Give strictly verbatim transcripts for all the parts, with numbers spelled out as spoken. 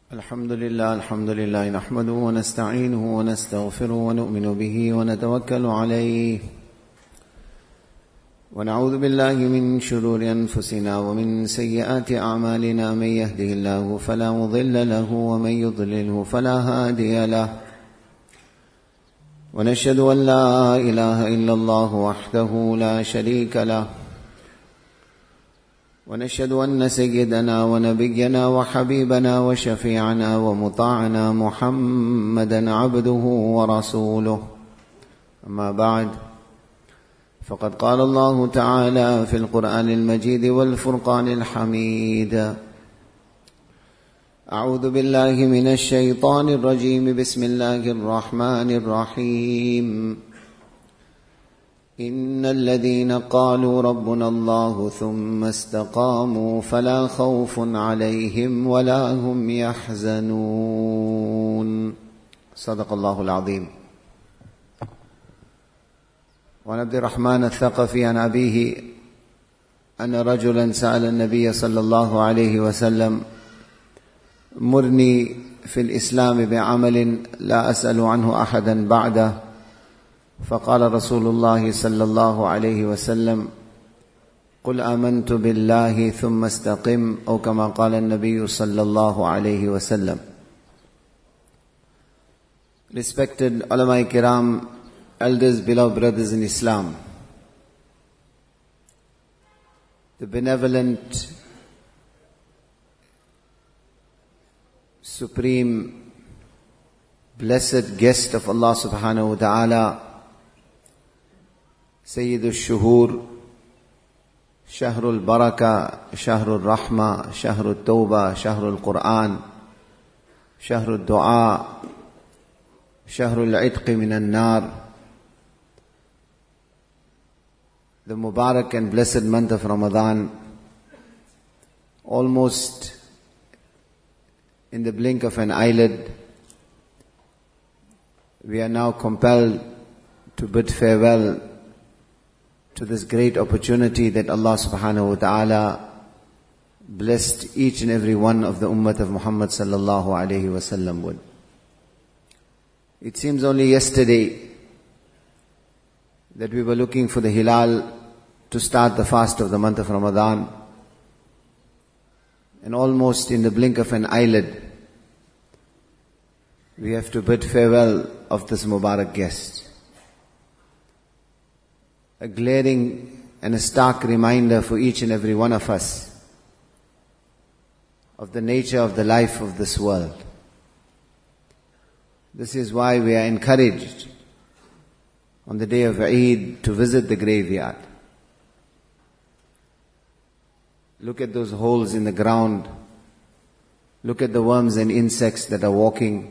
الحمد لله الحمد لله نحمده ونستعينه ونستغفره ونؤمن به ونتوكل عليه ونعوذ بالله من شرور أنفسنا ومن سيئات أعمالنا. من يهده الله فلا مضل له ومن يضلله فلا هادي له، ونشهد أن لا إله إلا الله وحده لا شريك له، ونشهد أن سيدنا ونبينا وحبيبنا وشفيعنا ومطاعنا محمدا عبده ورسوله. أما بعد، فقد قال الله تعالى في القرآن المجيد والفرقان الحميد: أعوذ بالله من الشيطان الرجيم. بسم الله الرحمن الرحيم. إن الذين قالوا ربنا الله ثم استقاموا فلا خوف عليهم ولا هم يحزنون. صدق الله العظيم. وعن عبد الرحمن الثقفي عن أبيه أن رجلا سأل النبي صلى الله عليه وسلم: مرني في الإسلام بعمل لا أسأل عنه أحدا بعده. فقال رسول الله صلى الله عليه وسلم: قل آمنت بالله ثم استقم، أو كما قال النبي صلى الله عليه وسلم. Respected ulama kiram, elders, beloved brothers in Islam, the benevolent, supreme, blessed guest of Allah subhanahu wa ta'ala, Sayyidul Shuhur, Shahrul Baraka, Shahrul Rahma, Shahrul Tawbah, Shahrul Quran, Shahrul Dua, Shahrul Itqi min al-Nar, the Mubarak and blessed month of Ramadan, almost in the blink of an eyelid, we are now compelled to bid farewell to this great opportunity that Allah subhanahu wa ta'ala blessed each and every one of the ummah of Muhammad sallallahu alayhi wa sallam with. It seems only yesterday that we were looking for the hilal to start the fast of the month of Ramadan, and almost in the blink of an eyelid we have to bid farewell of this Mubarak guest. A glaring and a stark reminder for each and every one of us of the nature of the life of this world. This is why we are encouraged on the day of Eid to visit the graveyard. Look at those holes in the ground. Look at the worms and insects that are walking.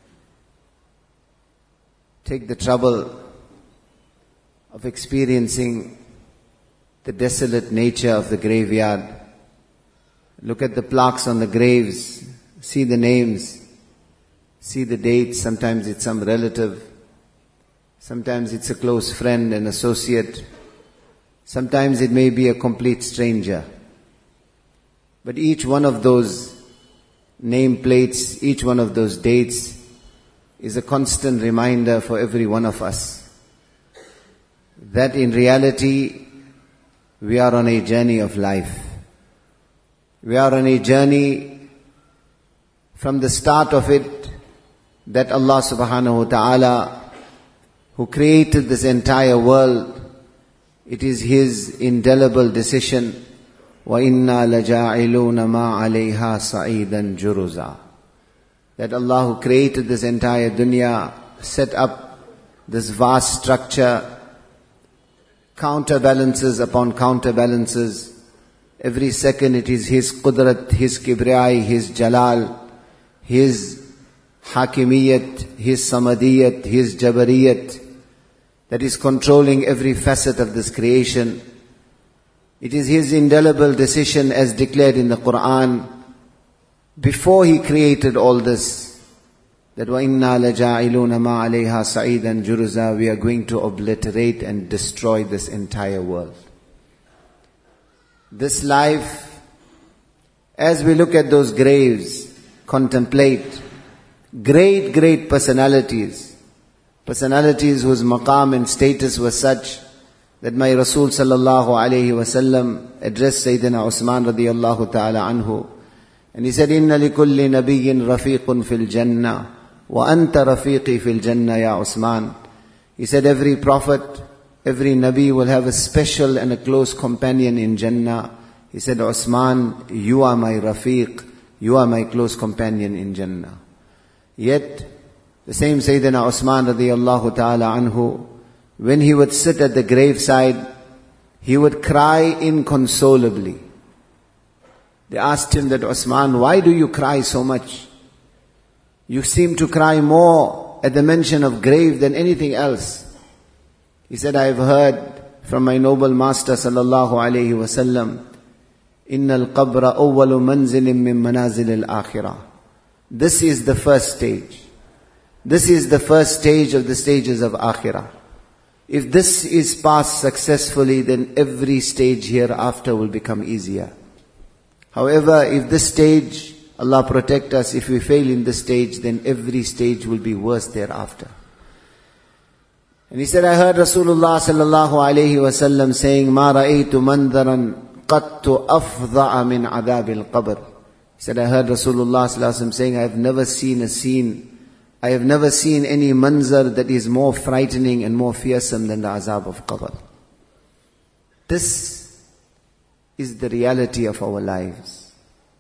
Take the trouble of experiencing the desolate nature of the graveyard. Look at the plaques on the graves. See the names. See the dates. Sometimes it's some relative. Sometimes it's a close friend and associate. Sometimes it may be a complete stranger. But each one of those nameplates, each one of those dates is a constant reminder for every one of us that in reality we are on a journey of life. We are on a journey from the start of it that Allah subhanahu wa ta'ala, who created this entire world, it is His indelible decision, وَإِنَّا لَجَاعِلُونَ مَا عَلَيْهَا صَعِيدًا جُرُزًا, that Allah who created this entire dunya set up this vast structure, counterbalances upon counterbalances. Every second it is His qudrat, His kibriyai, His jalal, His hakimiyat, His samadiyat, His jabariyat that is controlling every facet of this creation. It is His indelible decision, as declared in the Quran, before He created all this, that وَإِنَّا لَجَاعِلُونَ مَا عَلَيْهَا صَعِيدًا جُرُزًا, we are going to obliterate and destroy this entire world. This life, as we look at those graves, contemplate great, great personalities. Personalities whose maqam and status was such that my Rasul sallallahu alayhi wasallam addressed Sayyidina Usman radiyallahu ta'ala anhu. And he said, Inna likulli nabiyyin rafiqun fil jannah, wa anta rafiqi fil jannah ya Usman. He said, every prophet, every nabi will have a special and a close companion in Jannah. He said, Usman, you are my rafiq, you are my close companion in Jannah. Yet, the same Sayyidina Usman radiyallahu ta'ala anhu, when he would sit at the graveside, he would cry inconsolably. They asked him that, Usman, why do you cry so much? You seem to cry more at the mention of grave than anything else. He said, I have heard from my noble master sallallahu alayhi wasallam, Inna al-qabra awwalu manzilin min manazil al-akhirah. This is the first stage. This is the first stage of the stages of akhirah. If this is passed successfully, then every stage hereafter will become easier. However, if this stage, Allah protect us, if we fail in this stage, then every stage will be worse thereafter. And he said, I heard Rasulullah sallallahu alayhi wasallam saying, Ma ra'aytu mandaran qattu afdha'a min adhabil qabr. He said, I heard Rasulullah sallallahu alayhi wasallam saying, I have never seen a scene, I have never seen any manzar that is more frightening and more fearsome than the azab of qabr. This is the reality of our lives.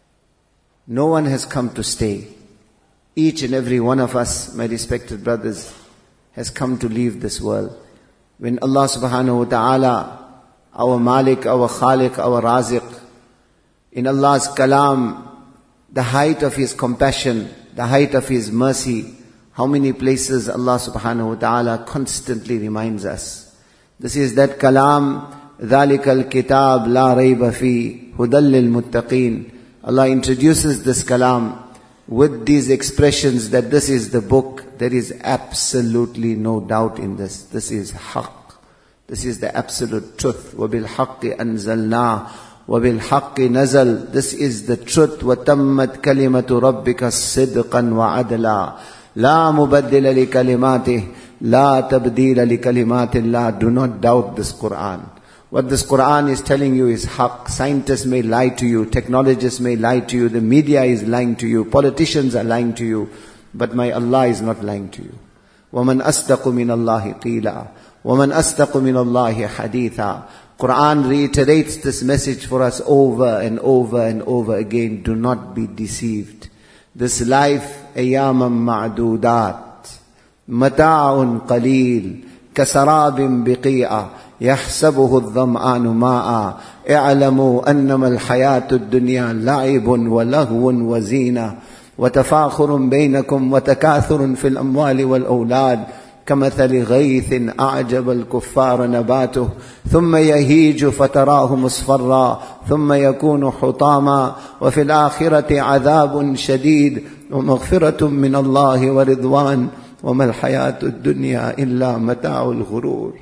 No one has come to stay. Each and every one of us, my respected brothers, has come to leave this world. When Allah subhanahu wa ta'ala, our Malik, our Khaliq, our Raziq, in Allah's kalam, the height of His compassion, the height of His mercy, how many places Allah subhanahu wa ta'ala constantly reminds us. This is that kalam, ذَلِكَ الْكِتَابِ لَا رَيْبَ فِيهِ هُدًى لِلْمُتَّقِينَ. Allah introduces this kalam with these expressions that this is the book. There is absolutely no doubt in this. This is haqq. This is the absolute truth. وَبِالْحَقِّ أَنزَلْنَا وَبِالْحَقِّ نَزَلْ. This is the truth. وَتَمَّتْ كَلِمَةُ رَبِّكَ صِدْقًا وَعَدْلًا لَا مُبَدِّلَ لِكَلِمَاتِهِ لَا تَبْدِيلَ لِكَلِمَاتِ اللَّهِ. Do not doubt this Qur'an. What this Qur'an is telling you is haqq. Scientists may lie to you, technologists may lie to you, the media is lying to you, politicians are lying to you, but my Allah is not lying to you. وَمَنْ أَصْدَقُ مِنَ اللَّهِ قِيلًا وَمَنْ أَصْدَقُ مِنَ اللَّهِ حَدِيثًا. Qur'an reiterates this message for us over and over and over again. Do not be deceived. This life, أَيَّامًا مَعْدُودَاتٍ مَتَاعٌ قَلِيلٌ كَسَرَابٍ بِقِيعَةٍ يحسبه الظمآن ماء اعلموا أنما الحياة الدنيا لعب ولهو وزينة وتفاخر بينكم وتكاثر في الأموال والأولاد كمثل غيث أعجب الكفار نباته ثم يهيج فتراه مصفرا ثم يكون حطاما وفي الآخرة عذاب شديد ومغفرة من الله ورضوان وما الحياة الدنيا إلا متاع الغرور.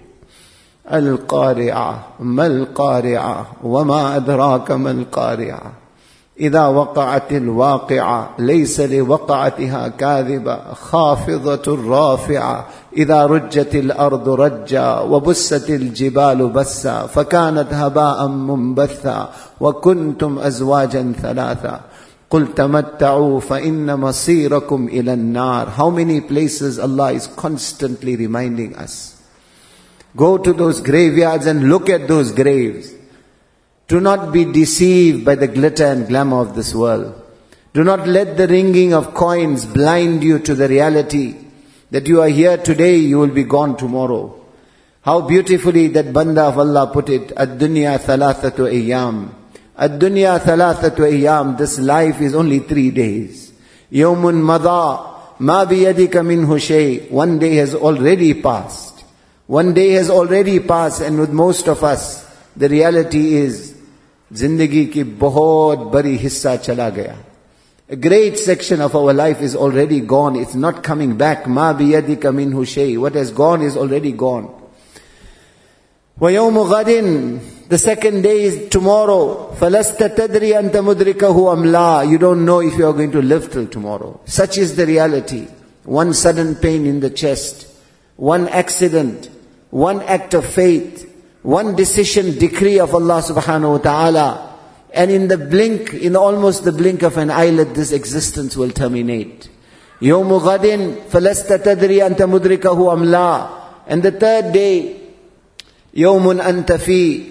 القارعة ما القارعة وما أدراك ما القارعة إذا وقعت الواقعة ليس لوقعتها كاذبة خافضة رافعة إذا رجت الأرض رجا وبست الجبال بسا فكانت هباء منبثا وكنتم أزواجا ثلاثا قل تمتعوا فإن مصيركم إلى النار. How many places Allah is constantly reminding us. Go to those graveyards and look at those graves. Do not be deceived by the glitter and glamour of this world. Do not let the ringing of coins blind you to the reality that you are here today, you will be gone tomorrow. How beautifully that banda of Allah put it, Ad-dunya thalathatu ayyam. Ad-dunya thalathatu ayyam. This life is only three days. Yawmun madha ma biyadika minhu shay. One day has already passed. One day has already passed, and with most of us, the reality is, zindagi ki bahut bari hissa chala gaya. A great section of our life is already gone. It's not coming back. Ma biyadika minhu shay. What has gone is already gone. Wa yawmu ghadin The second day is tomorrow. فَلَسْتَ تَدْرِي أَنْتَ مُدْرِكَهُ أَمْ لَا. You don't know if you are going to live till tomorrow. Such is the reality. One sudden pain in the chest, one accident, one act of faith, one decision, decree of Allah subhanahu wa ta'ala, and in the blink, in almost the blink of an eyelid, this existence will terminate. يَوْمُ غَدٍ فَلَسْتَ تَدْرِي أَنْتَ مُدْرِكَهُ أَمْ لَا. And the third day, يَوْمٌ أَنْتَ فِي.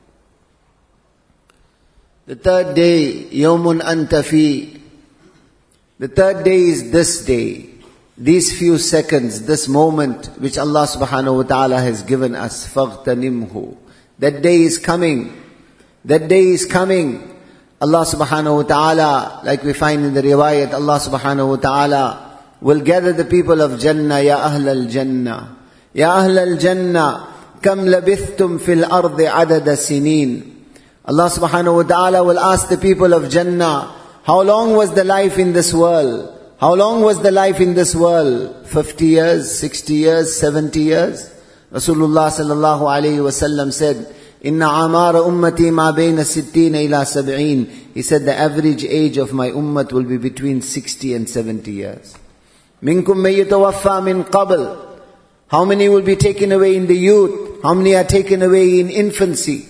The third day, يَوْمٌ أَنْتَ فِي. The third day is this day. These few seconds, this moment which Allah subhanahu wa ta'ala has given us, فَاغْتَنِمْهُ. That day is coming. That day is coming. Allah subhanahu wa ta'ala, like we find in the riwayat, Allah subhanahu wa ta'ala will gather the people of Jannah, Ya Ahl al-Jannah. Ya Ahl al-Jannah, kam labithtum fil ardi adada sinin. Allah subhanahu wa ta'ala will ask the people of Jannah, how long was the life in this world? How long was the life in this world? fifty years, sixty years, seventy years? Rasulullah sallallahu alayhi wa sallam said, Inna amara ummati ma bayna sittina ila sab'een. He said the average age of my ummat will be between sixty and seventy years. Minkum man yatawaffa min qabl. How many will be taken away in the youth? How many are taken away in infancy?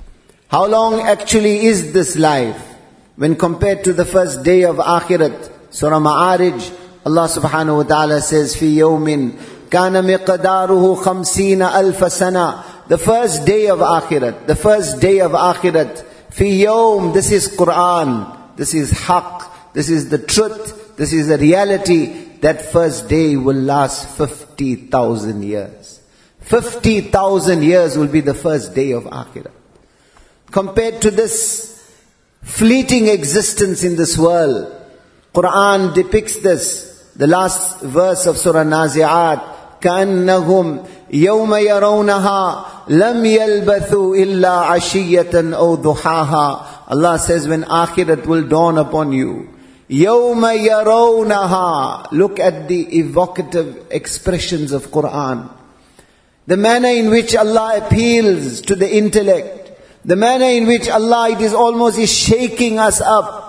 How long actually is this life? When compared to the first day of Akhirat, Surah Ma'arij, Allah subhanahu wa ta'ala says, Fi yawmin kana miqdaruhu khamsina alfa sana. The first day of Akhirat, the first day of Akhirat, Fi yawm, this is Quran, this is haqq, this is the truth, this is the reality. That first day will last fifty thousand years. fifty thousand years will be the first day of Akhirat. Compared to this fleeting existence in this world, Quran depicts this. The last verse of Surah Nazi'at, كَأَنَّهُمْ يَوْمَ يَرَوْنَهَا لَمْ يَلْبَثُوا إِلَّا عَشِيَّةً أَوْ ضُحَاهَا. Allah says when Akhirat will dawn upon you, يَوْمَ يَرَوْنَهَا. Look at the evocative expressions of Quran. The manner in which Allah appeals to the intellect, the manner in which Allah, it is almost is shaking us up.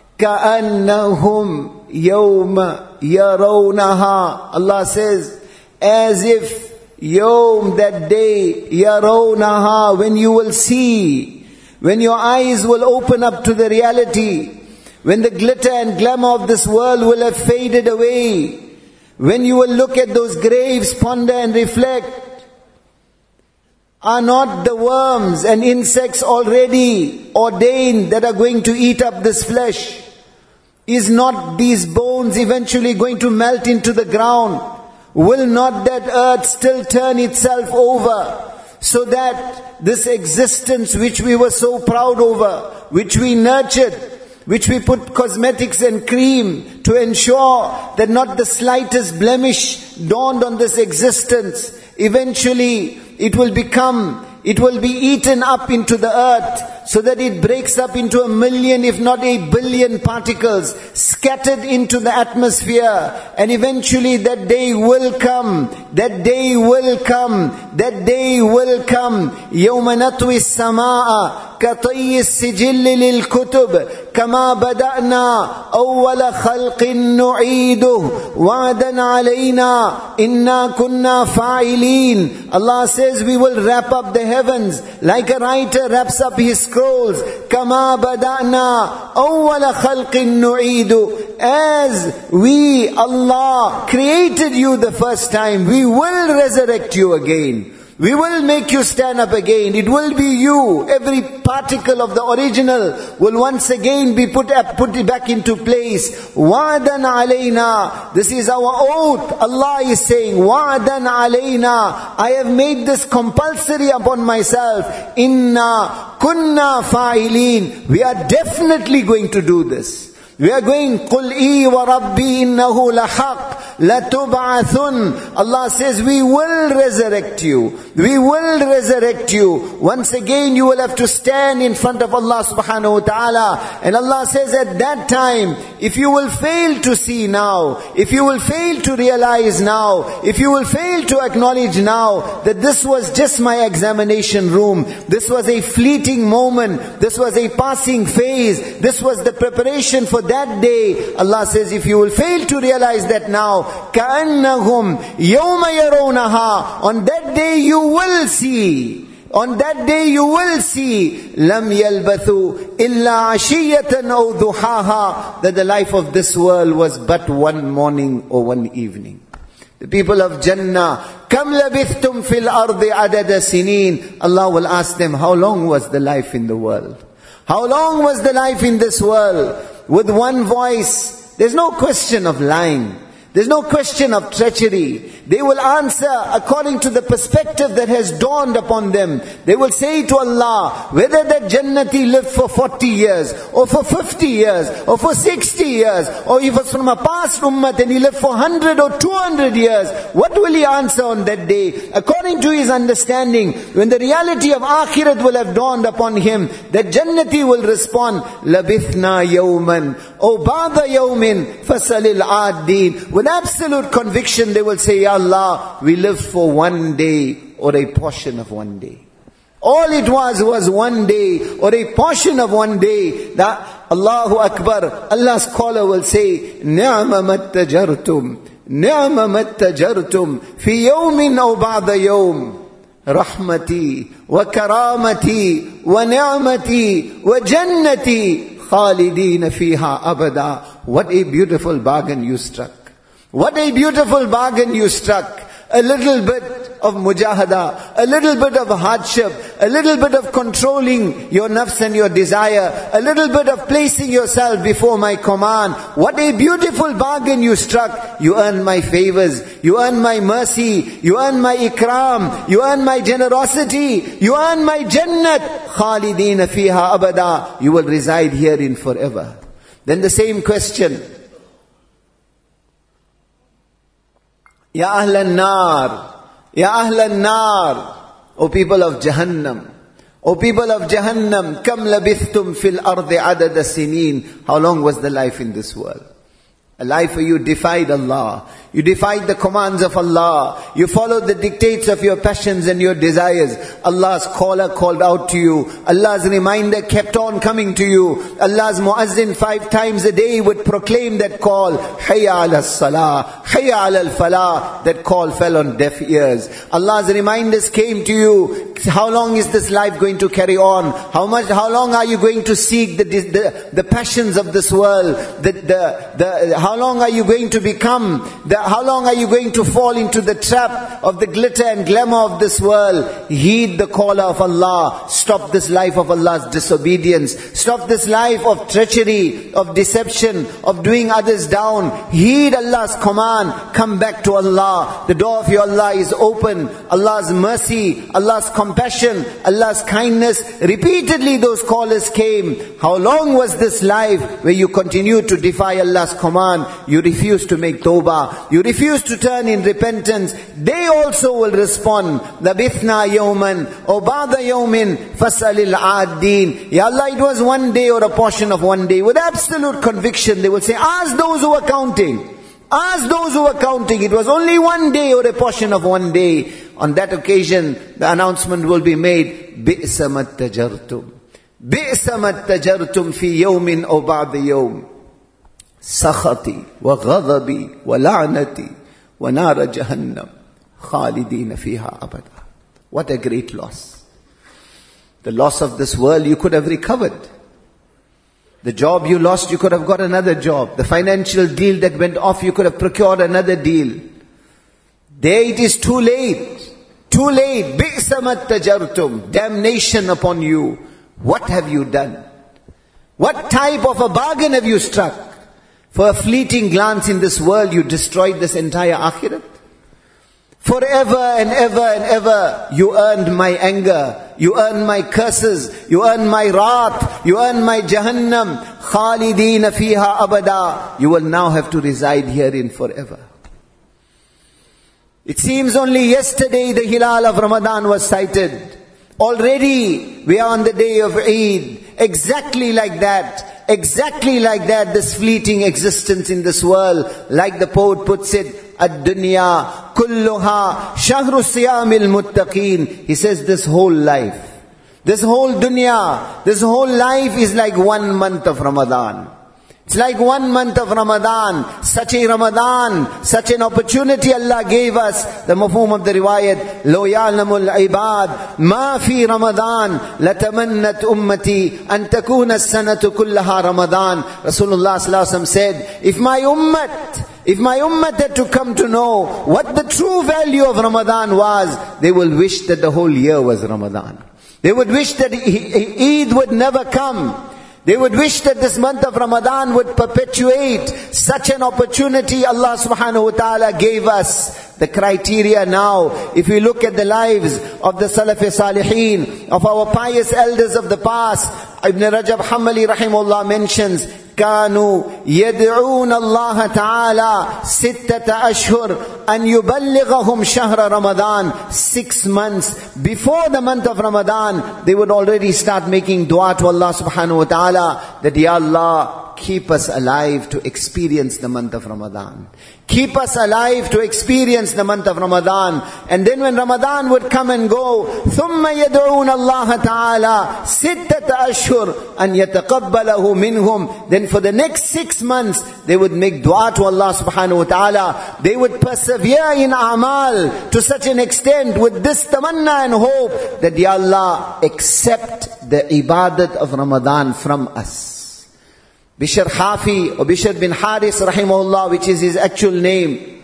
كَأَنَّهُمْ يَوْمَ يَرَوْنَهَا. Allah says, as if yawm, that day, yarawnaha, when you will see, when your eyes will open up to the reality, when the glitter and glamour of this world will have faded away, when you will look at those graves, ponder and reflect, are not the worms and insects already ordained that are going to eat up this flesh? Is not these bones eventually going to melt into the ground? Will not that earth still turn itself over, so that this existence which we were so proud over, which we nurtured, which we put cosmetics and cream to ensure that not the slightest blemish dawned on this existence, eventually it will become, it will be eaten up into the earth, so that it breaks up into a million, if not a billion particles, scattered into the atmosphere. And eventually that day will come, that day will come, that day will come. يَوْمَ نَطْوِي السَّمَاءَ كَطَيِّ السِّجِلِّ لِلْكُتُبِ كَمَا بَدَأْنَا أَوَّلَ خَلْقٍ نُعِيدُهُ وَعْدًا عَلَيْنَا إِنَّا كُنَّا فَاعِلِينَ. Allah says we will wrap up the heavens like a writer wraps up his scrolls. كَمَا بَدَأْنَا أَوَّلَ خَلْقٍ نُعِيدُ. As we, Allah, created you the first time, we will resurrect you again. We will make you stand up again. It will be you. Every particle of the original will once again be put up, put it back into place. Wa'dan alayna. This is our oath. Allah is saying, Wa'dan alayna. I have made this compulsory upon myself. Inna kunna fa'ilin. We are definitely going to do this. We are going, قُلْ إِي وَرَبِّي إِنَّهُ لَحَقٌّ لَتُبْعَثُنْ. Allah says, we will resurrect you. We will resurrect you. Once again, you will have to stand in front of Allah subhanahu wa ta'ala. And Allah says at that time, if you will fail to see now, if you will fail to realize now, if you will fail to acknowledge now that this was just my examination room, this was a fleeting moment, this was a passing phase, this was the preparation for that day. Allah says, if you will fail to realize that now, كَأَنَّهُمْ يَوْمَ يَرَوْنَهَا, on that day you will see. On that day you will see, لَمْ يَلْبَثُوا إِلَّا عَشِيَّةً أَوْ ضُحَاهَا, that the life of this world was but one morning or one evening. The people of Jannah, كَمْ لَبِثْتُمْ فِي الْأَرْضِ عَدَدَ سِنِينَ. Allah will ask them, how long was the life in the world? How long was the life in this world? With one voice, there's no question of lying. There's no question of treachery. They will answer according to the perspective that has dawned upon them. They will say to Allah, whether that Jannati lived for forty years, or for fifty years, or for sixty years, or if it's from a past ummah and he lived for one hundred or two hundred years, what will he answer on that day? According to his understanding, when the reality of Akhirat will have dawned upon him, that Jannati will respond, لَبِثْنَا يَوْمًا أَوْ بَعْضَ يَوْمٍ فَسَلِ الْعَادِينَ. With absolute conviction they will say, Ya Allah, we lived for one day or a portion of one day. All it was was one day or a portion of one day. That Allahu Akbar, Allah's caller will say, Ni'ma mattajartum, Ni'ma mattajartum, fi yawmin aw ba'da yawm, rahmati, wa karamati, wa ni'mati, wa jannati, khalidina fiha abada. What a beautiful bargain you struck. What a beautiful bargain you struck. A little bit of mujahada, a little bit of hardship, a little bit of controlling your nafs and your desire, a little bit of placing yourself before my command. What a beautiful bargain you struck. You earn my favors, you earn my mercy, you earn my ikram, you earn my generosity, you earn my jannat. Khalidina fiha abada. You will reside herein forever. Then the same question, Ya Ahlan Nar, Ya Ahlan Nar, O people of Jahannam, O people of Jahannam, Kam labithtum fil ardi adada sinin. How long was the life in this world? A life where you defied Allah, you defied the commands of Allah, you followed the dictates of your passions and your desires. Allah's caller called out to you, Allah's reminder kept on coming to you. Allah's muazzin five times a day would proclaim that call, Hayya ala salah, Hayya ala al-falah. That call fell on deaf ears. Allah's reminders came to you, how long is this life going to carry on? How much, how long are you going to seek the, the, the passions of this world? The, the, the, how long are you going to become, the, how long are you going to fall into the trap of the glitter and glamour of this world? Heed the caller of Allah. Stop this life of Allah's disobedience. Stop this life of treachery, of deception, of doing others down. Heed Allah's command. Come back to Allah. The door of your Allah is open. Allah's mercy, Allah's compassion, Allah's kindness. Repeatedly those callers came. How long was this life where you continue to defy Allah's command? You refuse to make tawbah. You refuse to turn in repentance. They also will respond, Labithna yawman, O ba'da yawmin, fasalil addin. Ya Allah, it was one day or a portion of one day. With absolute conviction, they will say, ask those who are counting. Ask those who are counting. It was only one day or a portion of one day. On that occasion, the announcement will be made, Bi'sa mattajartum. Bi'sa mattajartum fi yawmin aw ba'da yawm. Sakhati wa ghadabi wa la'nati wa nara jahannam khalidina fiha abada. What a great loss. The loss of this world you could have recovered. The job you lost, you could have got another job. The financial deal that went off, you could have procured another deal. There it is too late. Too late. Bi'sa mattajartum. Damnation upon you. What have you done? What type of a bargain have you struck? For a fleeting glance in this world, you destroyed this entire akhirat. Forever and ever and ever, you earned my anger, you earned my curses, you earned my wrath, you earned my Jahannam. Khalidina fiha abada. You will now have to reside herein forever. It seems only yesterday the Hilal of Ramadan was sighted. Already we are on the day of Eid. Exactly like that. Exactly like that, this fleeting existence in this world. Like the poet puts it, Ad-dunya kulluha shahru siyamil muttaqeen. He says this whole life, this whole dunya, this whole life is like one month of Ramadan. It's like one month of Ramadan. Such a Ramadan, such an opportunity Allah gave us. The mafhum of the riwayat, Lo ya'lamul ibad, ma fi Ramadan, latamannat ummati, an takuna as-sanatu kullaha Ramadan. Rasulullah sallallahu alaihi wasallam said, if my ummat, if my ummah had to come to know what the true value of Ramadan was, they will wish that the whole year was Ramadan. They would wish that Eid would never come. They would wish that this month of Ramadan would perpetuate such an opportunity Allah subhanahu wa ta'ala gave us. The criteria now, if we look at the lives of the Salaf-e-Salihin, of our pious elders of the past, Ibn Rajab Hanbali rahimahullah mentions, كانوا يدعون الله تعالى ستة أشهر أن يبلغهم شهر رمضان. Six months before the month of Ramadan, they would already start making dua to Allah subhanahu wa ta'ala that, Ya Allah, keep us alive to experience the month of Ramadan. Keep us alive to experience the month of Ramadan. And then when Ramadan would come and go, ثُمَّ يَدْعُونَ اللَّهَ تَعَالَى سِتَّةَ أَشْهُرٍ أَنْ يَتَقَبَّلَهُ مِنْهُمْ. Then for the next six months, they would make dua to Allah subhanahu wa ta'ala. They would persevere in a'mal to such an extent with this tamanna and hope that, Ya Allah, accept the ibadat of Ramadan from us. Bishr Hafi or Bishr bin Haris rahimahullah, which is his actual name,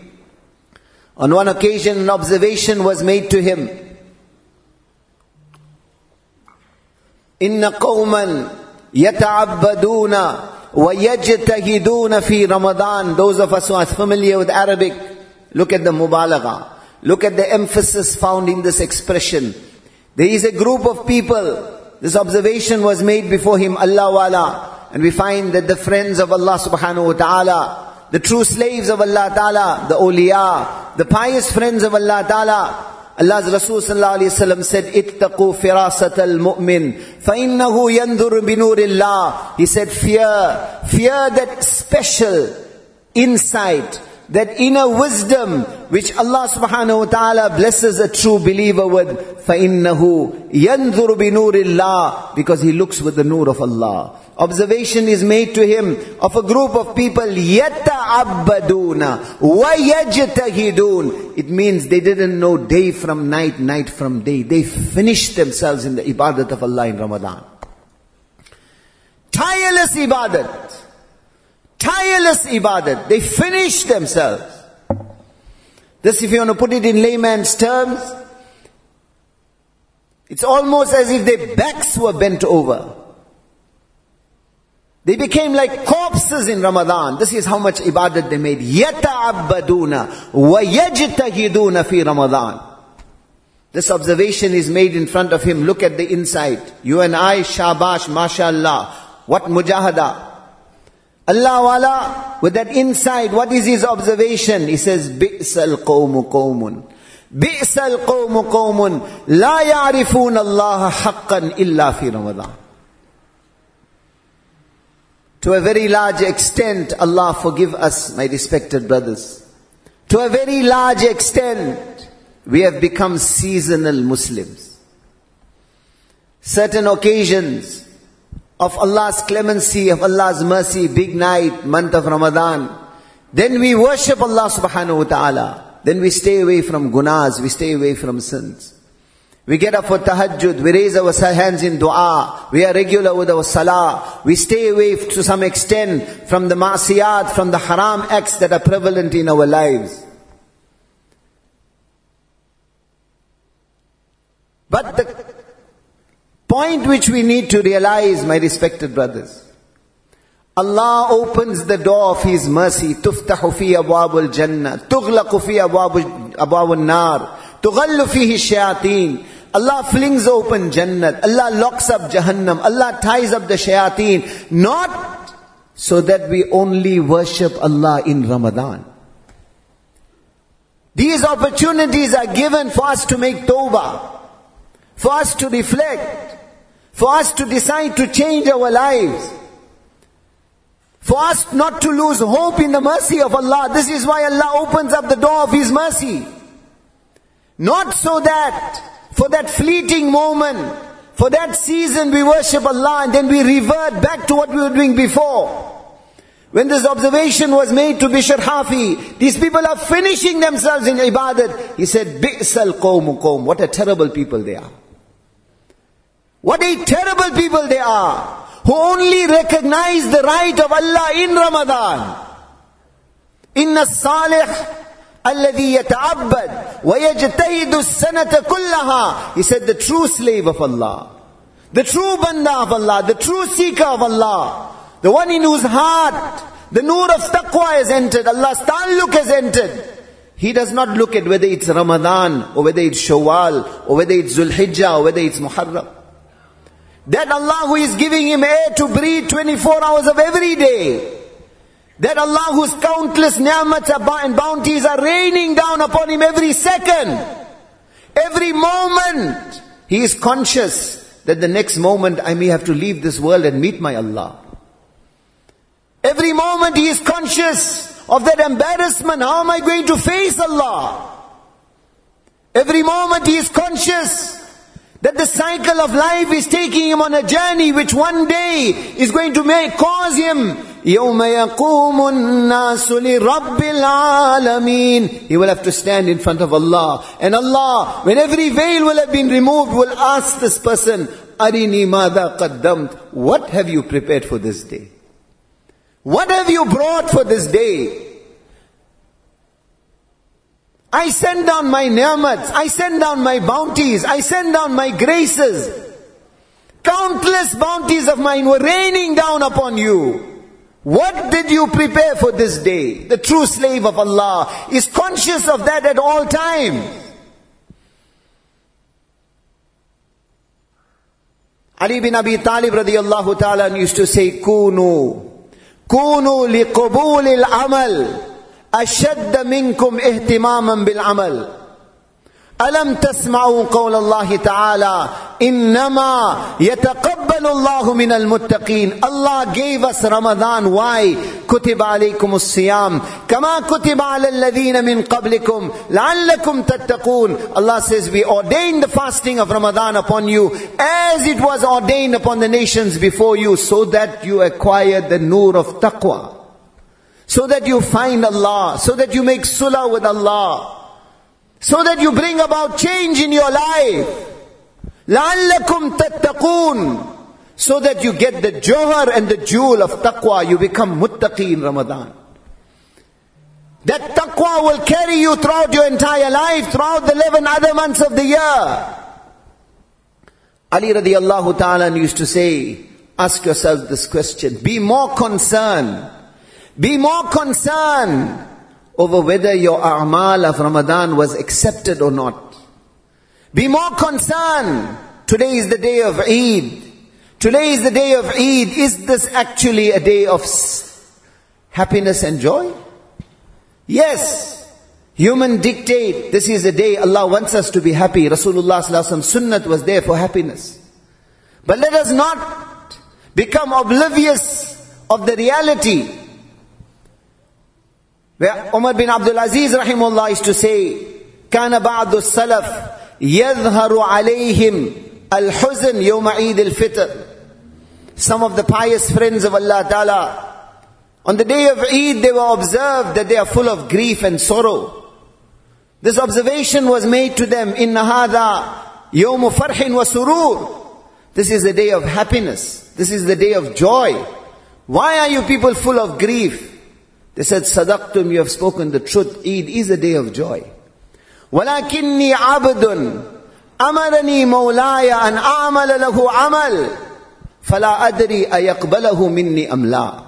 on one occasion an observation was made to him. Inna qawman yata'abbaduna wa yajtahiduna fi Ramadan. Those of us who are familiar with Arabic, look at the mubalagha. Look at the emphasis found in this expression. There is a group of people, this observation was made before him, Allah wala. And we find that the friends of Allah subhanahu wa ta'ala, the true slaves of Allah ta'ala, the awliya, the pious friends of Allah ta'ala, Allah's Rasul sallallahu alayhi wa sallam said, ittaqu firasat al-mu'min, فَإِنَّهُ يَنْظُرُ بِنُورِ اللَّهِ. He said, fear, fear that special insight, that inner wisdom which Allah subhanahu wa ta'ala blesses a true believer with. فَإِنَّهُ يَنْظُرُ بِنُورِ اللَّهِ. Because he looks with the nur of Allah. Observation is made to him of a group of people, يَتَعَبَّدُونَ وَيَجْتَهِدُونَ. It means they didn't know day from night, night from day. They finished themselves in the ibadat of Allah in Ramadan. Tireless ibadat. Tireless ibadat. They finished themselves. This, if you want to put it in layman's terms, it's almost as if their backs were bent over. They became like corpses in Ramadan. This is how much ibadat they made. يَتَعَبَّدُونَ وَيَجْتَهِدُونَ فِي Ramadan. This observation is made in front of him. Look at the insight. You and I, shabash, mashallah. What mujahada. Allah wala, with that insight, what is his observation? He says, بِئْسَ الْقَوْمُ قَوْمٌ بِئْسَ الْقَوْمُ قَوْمٌ لَا يَعْرِفُونَ اللَّهَ حَقًّا إِلَّا فِي Ramadan. To a very large extent, Allah forgive us, my respected brothers. To a very large extent, we have become seasonal Muslims. Certain occasions of Allah's clemency, of Allah's mercy, big night, month of Ramadan, then we worship Allah subhanahu wa ta'ala. Then we stay away from gunas, we stay away from sins. We get up for tahajjud, we raise our hands in dua, we are regular with our salah, we stay away to some extent from the ma'siyat, from the haram acts that are prevalent in our lives. But the point which we need to realize, my respected brothers, Allah opens the door of His mercy. تُفْتَحُ فِي أَبْوَابُ الْجَنَّةِ تُغْلَقُ فِي أَبْوَابُ النَّارِ تُغَلُّ فِيهِ الشَّيَاطِينَ. Allah flings open Jannat. Allah locks up Jahannam. Allah ties up the shayateen. Not so that we only worship Allah in Ramadan. These opportunities are given for us to make tawbah, for us to reflect, for us to decide to change our lives, for us not to lose hope in the mercy of Allah. This is why Allah opens up the door of His mercy. Not so that, for that fleeting moment, for that season we worship Allah and then we revert back to what we were doing before. When this observation was made to Bishr Hafi, these people are finishing themselves in ibadat. He said, Bi'sal qawmu qawm. What a terrible people they are. What a terrible people they are, who only recognize the right of Allah in Ramadan. Inna salih alladhi yata'abbad wa yajtahidu as-sanata kullaha. He said, the true slave of Allah, the true banda of Allah, the true seeker of Allah, the one in whose heart the nur of taqwa has entered, Allah's ta'alluq has entered. He does not look at whether it's Ramadan, or whether it's Shawwal, or whether it's Zulhijjah, or whether it's Muharram. That Allah who is giving him air to breathe twenty-four hours of every day. That Allah whose countless ni'mats and bounties are raining down upon him every second, every moment. He is conscious that the next moment I may have to leave this world and meet my Allah. Every moment he is conscious of that embarrassment. How am I going to face Allah? Every moment he is conscious that the cycle of life is taking him on a journey which one day is going to make, cause him يَوْمَ يَقُومُ النَّاسُ لِرَبِّ الْعَالَمِينَ. He will have to stand in front of Allah. And Allah, when every veil will have been removed, will ask this person, أَرِنِي مَاذَا قَدَّمْتَ. What have you prepared for this day? What have you brought for this day? I send down my ni'mats, I send down my bounties, I send down my graces. Countless bounties of mine were raining down upon you. What did you prepare for this day? The true slave of Allah is conscious of that at all times. Ali bin Abi Talib radiyallahu ta'ala used to say, Kunu, Kunu liqubul al-amal. أشد منكم اهتماما بالعمل ألم تسمعوا قول الله تعالى إنما يتقبل الله من المتقين. Allah gave us Ramadan. Why? كتب عليكم الصيام كما كتب على الذين من قبلكم لعلكم تتقون. Allah says we ordained the fasting of Ramadan upon you as it was ordained upon the nations before you, so that you acquire the nur of taqwa, so that you find Allah, so that you make sulah with Allah, so that you bring about change in your life. لَعَلَّكُمْ تَتَّقُونَ. So that you get the johar and the jewel of taqwa, you become muttaqi in Ramadan. That taqwa will carry you throughout your entire life, throughout the eleven other months of the year. Ali radiallahu ta'ala used to say, ask yourself this question, be more concerned Be more concerned over whether your a'mal of Ramadan was accepted or not. Be more concerned. Today is the day of Eid. Today is the day of Eid. Is this actually a day of happiness and joy? Yes. Human dictate. This is a day Allah wants us to be happy. Rasulullah sallallahu alaihi wasallam sunnat was there for happiness. But let us not become oblivious of the reality. Where Umar bin Abdul Aziz rahimahullah used to say, كان بعض السلف يظهر عليهم الحزن يوم عيد الفطر. Some of the pious friends of Allah Ta'ala, on the day of Eid, they were observed that they are full of grief and sorrow. This observation was made to them, إن هذا يوم فرح وسرور. This is the day of happiness. This is the day of joy. Why are you people full of grief? They said, Sadaqtum, you have spoken the truth. Eid is a day of joy. وَلَكِنِّي عَبْدٌ أَمَرَنِي مَوْلَايَ أَنْ أَعْمَلَ لَهُ عَمَلٍ فَلَا أَدْرِي أَيَقْبَلَهُ مِنِّي أَمْ لَا.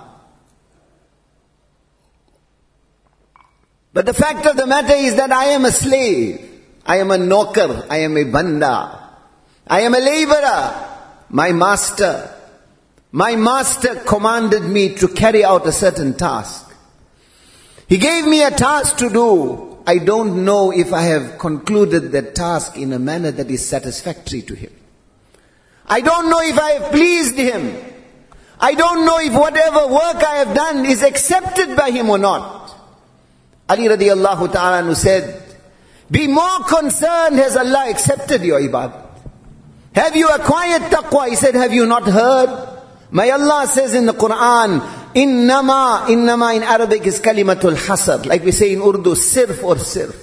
But the fact of the matter is that I am a slave. I am a nokar. I am a banda. I am a laborer. My master, my master commanded me to carry out a certain task. He gave me a task to do. I don't know if I have concluded that task in a manner that is satisfactory to Him. I don't know if I have pleased Him. I don't know if whatever work I have done is accepted by Him or not. Ali radiallahu ta'ala anhu said, be more concerned, has Allah accepted your ibadah? Have you acquired taqwa? He said, have you not heard? My Allah says in the Quran, Innama, innama in Arabic is kalimatul hasad. Like we say in Urdu, sirf or sirf.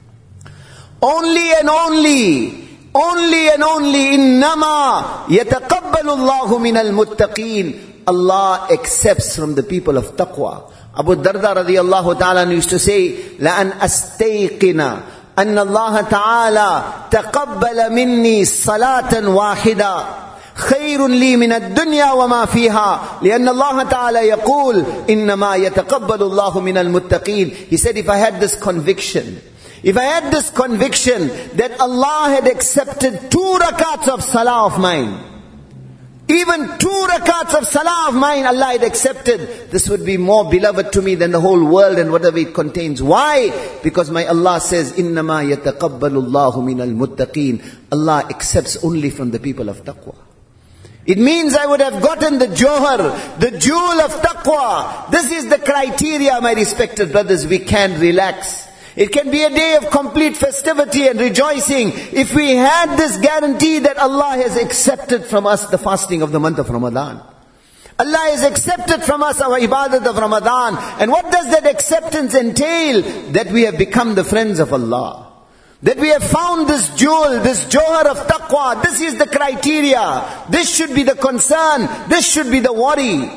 Only and only, only and only, innama yataqabbalu Allahu minal muttaqeen. Allah accepts from the people of taqwa. Abu Darda radiyallahu ta'ala used to say, La an astayqina anna Allah ta'ala taqabbala minni salatan wahida خير لي من الدنيا وما فيها لأن الله تعالى يقول إنما يتقبل الله من المتقين. He said, if I had this conviction, if I had this conviction that Allah had accepted two rakats of salah of mine, even two rakats of salah of mine Allah had accepted, this would be more beloved to me than the whole world and whatever it contains. Why? Because my Allah says, إِنَّمَا يَتَقَبَّلُ اللَّهُ مِنَ الْمُتَّقِينَ. Allah accepts only from the people of taqwa. It means I would have gotten the johar, the jewel of taqwa. This is the criteria, my respected brothers. We can relax. It can be a day of complete festivity and rejoicing if we had this guarantee that Allah has accepted from us the fasting of the month of Ramadan. Allah has accepted from us our ibadat of Ramadan. And what does that acceptance entail? That we have become the friends of Allah. That we have found this jewel, this johar of taqwa. This is the criteria. This should be the concern. This should be the worry.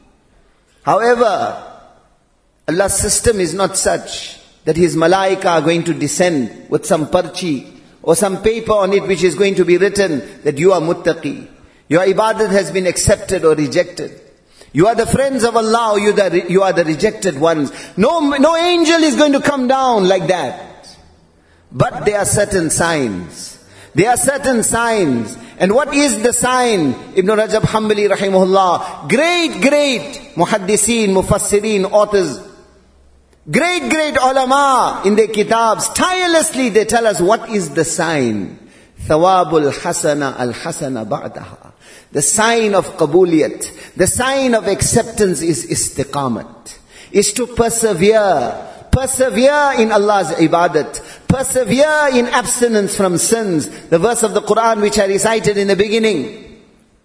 However, Allah's system is not such that His malaika are going to descend with some parchi or some paper on it which is going to be written that you are muttaqi. Your ibadat has been accepted or rejected. You are the friends of Allah or you, the, you are the rejected ones. No, no angel is going to come down like that. But there are certain signs. There are certain signs. And what is the sign? Ibn Rajab Hanbali rahimahullah, great, great muhaddiseen, mufassirin, authors, great, great ulama in their kitabs, tirelessly they tell us what is the sign. Thawabul hasana al-hasana ba'daha. The sign of qabuliyat, the sign of acceptance is istiqamat, is to persevere. Persevere in Allah's ibadat. Persevere in abstinence from sins. The verse of the Quran which I recited in the beginning.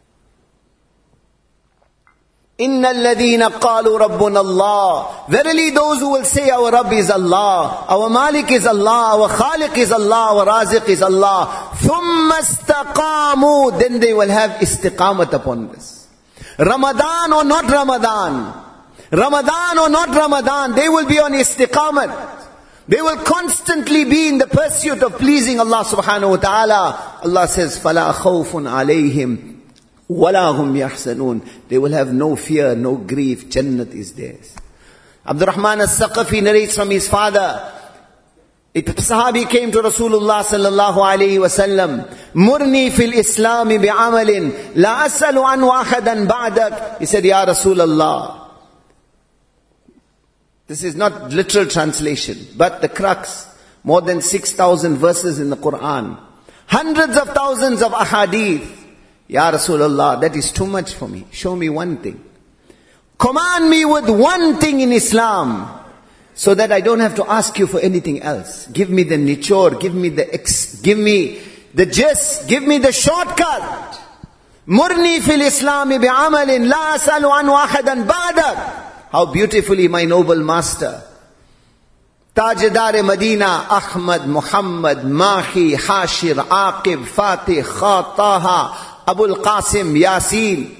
Inna alladhina qalu rabbuna Allah. Verily those who will say our Rabb is Allah, our Malik is Allah, our Khaliq is Allah, our Raziq is Allah. Thumma istaqamu. Then they will have istiqamat upon this. Ramadan or not Ramadan. Ramadan or not Ramadan, they will be on istiqamat. They will constantly be in the pursuit of pleasing Allah subhanahu wa ta'ala. Allah says, فَلَا خَوْفٌ عَلَيْهِمْ وَلَا هُمْ يَحْزَنُونَ. They will have no fear, no grief. Jannat is theirs. Abdurrahman al-Saqafi narrates from his father. A Sahabi came to Rasulullah sallallahu alayhi wa sallam. Murni fil islami bi'amalin la as'alu anhu ahadan ba'dak. He said, Ya Rasulullah. This is not literal translation, but the crux. More than six thousand verses in the Quran. Hundreds of thousands of ahadith. Ya Rasulullah, that is too much for me. Show me one thing. Command me with one thing in Islam, so that I don't have to ask you for anything else. Give me the nichor, give me the ex, give me the gist, give me the shortcut. Murni fil islami bi'amalin la as'alu anhu ahadan ba'dak. How beautifully my noble master, Tajdar Medina, Ahmad, Muhammad, Mahi, Hashir, Aqib, Fatih, Khataha, Abul Qasim, Yasin,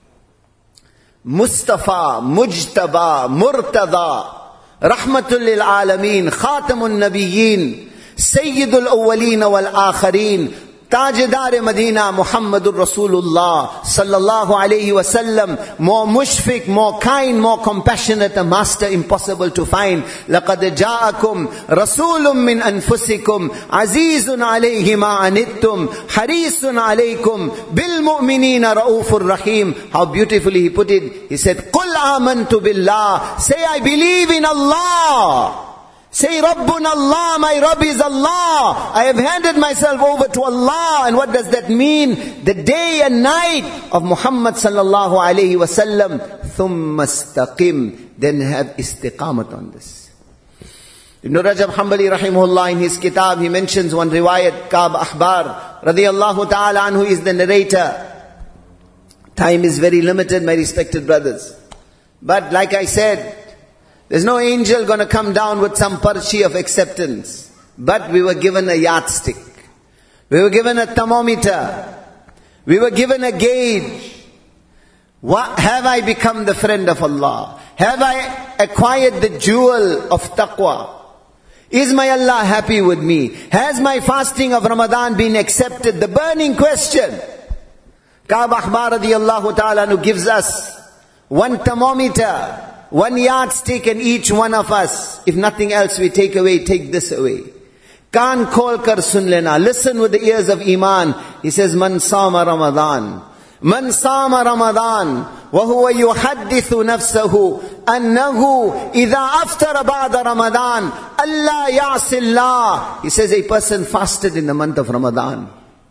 Mustafa, Mujtaba, Murtada, Rahmatul lil Alameen, Khatamun Nabiyyin, Sayyidul Awwaleen wal Akhareen, Tajdar Medina, Muhammadur Rasulullah sallallahu alayhi wa sallam, more mushfiq, more kind, more compassionate, a master impossible to find. لَقَدْ جَاءَكُمْ رَسُولٌ مِّنْ أَنفُسِكُمْ عَزِيزٌ عَلَيْهِ مَا عَنِتُّمْ حَرِيصٌ عَلَيْكُمْ بِالْمُؤْمِنِينَ رَؤُوفٌ رَحِيمٌ. How beautifully he put it. He said, قُلْ آمَنْتُ بِاللَّهِ. Say, I believe in Allah. Say, Rabbuna Allah, my Rabb is Allah. I have handed myself over to Allah. And what does that mean? The day and night of Muhammad sallallahu alayhi wa sallam. Thumma istaqim. Then have istiqamat on this. Ibn Rajab Hanbali rahimahullah in his kitab, he mentions one riwayat, Ka'b Ahbar radiyallahu ta'ala anhu is the narrator. Time is very limited, my respected brothers. But like I said, there's no angel going to come down with some parchi of acceptance. But we were given a yardstick. We were given a thermometer. We were given a gauge. What, have I become the friend of Allah? Have I acquired the jewel of taqwa? Is my Allah happy with me? Has my fasting of Ramadan been accepted? The burning question. Ka'b Ahbar radiyallahu ta'ala who gives us one thermometer, one yardstick, and each one of us, if nothing else we take away, take this away. Kaan khol kar sun lena. Listen with the ears of Iman. He says, Man sama Ramadan. Man sama Ramadan. Wa huwa yuhaddithu nafsahu. Annahu idha aftara ba'da Ramadan. Allah ya'sillah. He says, a person fasted in the month of Ramadan.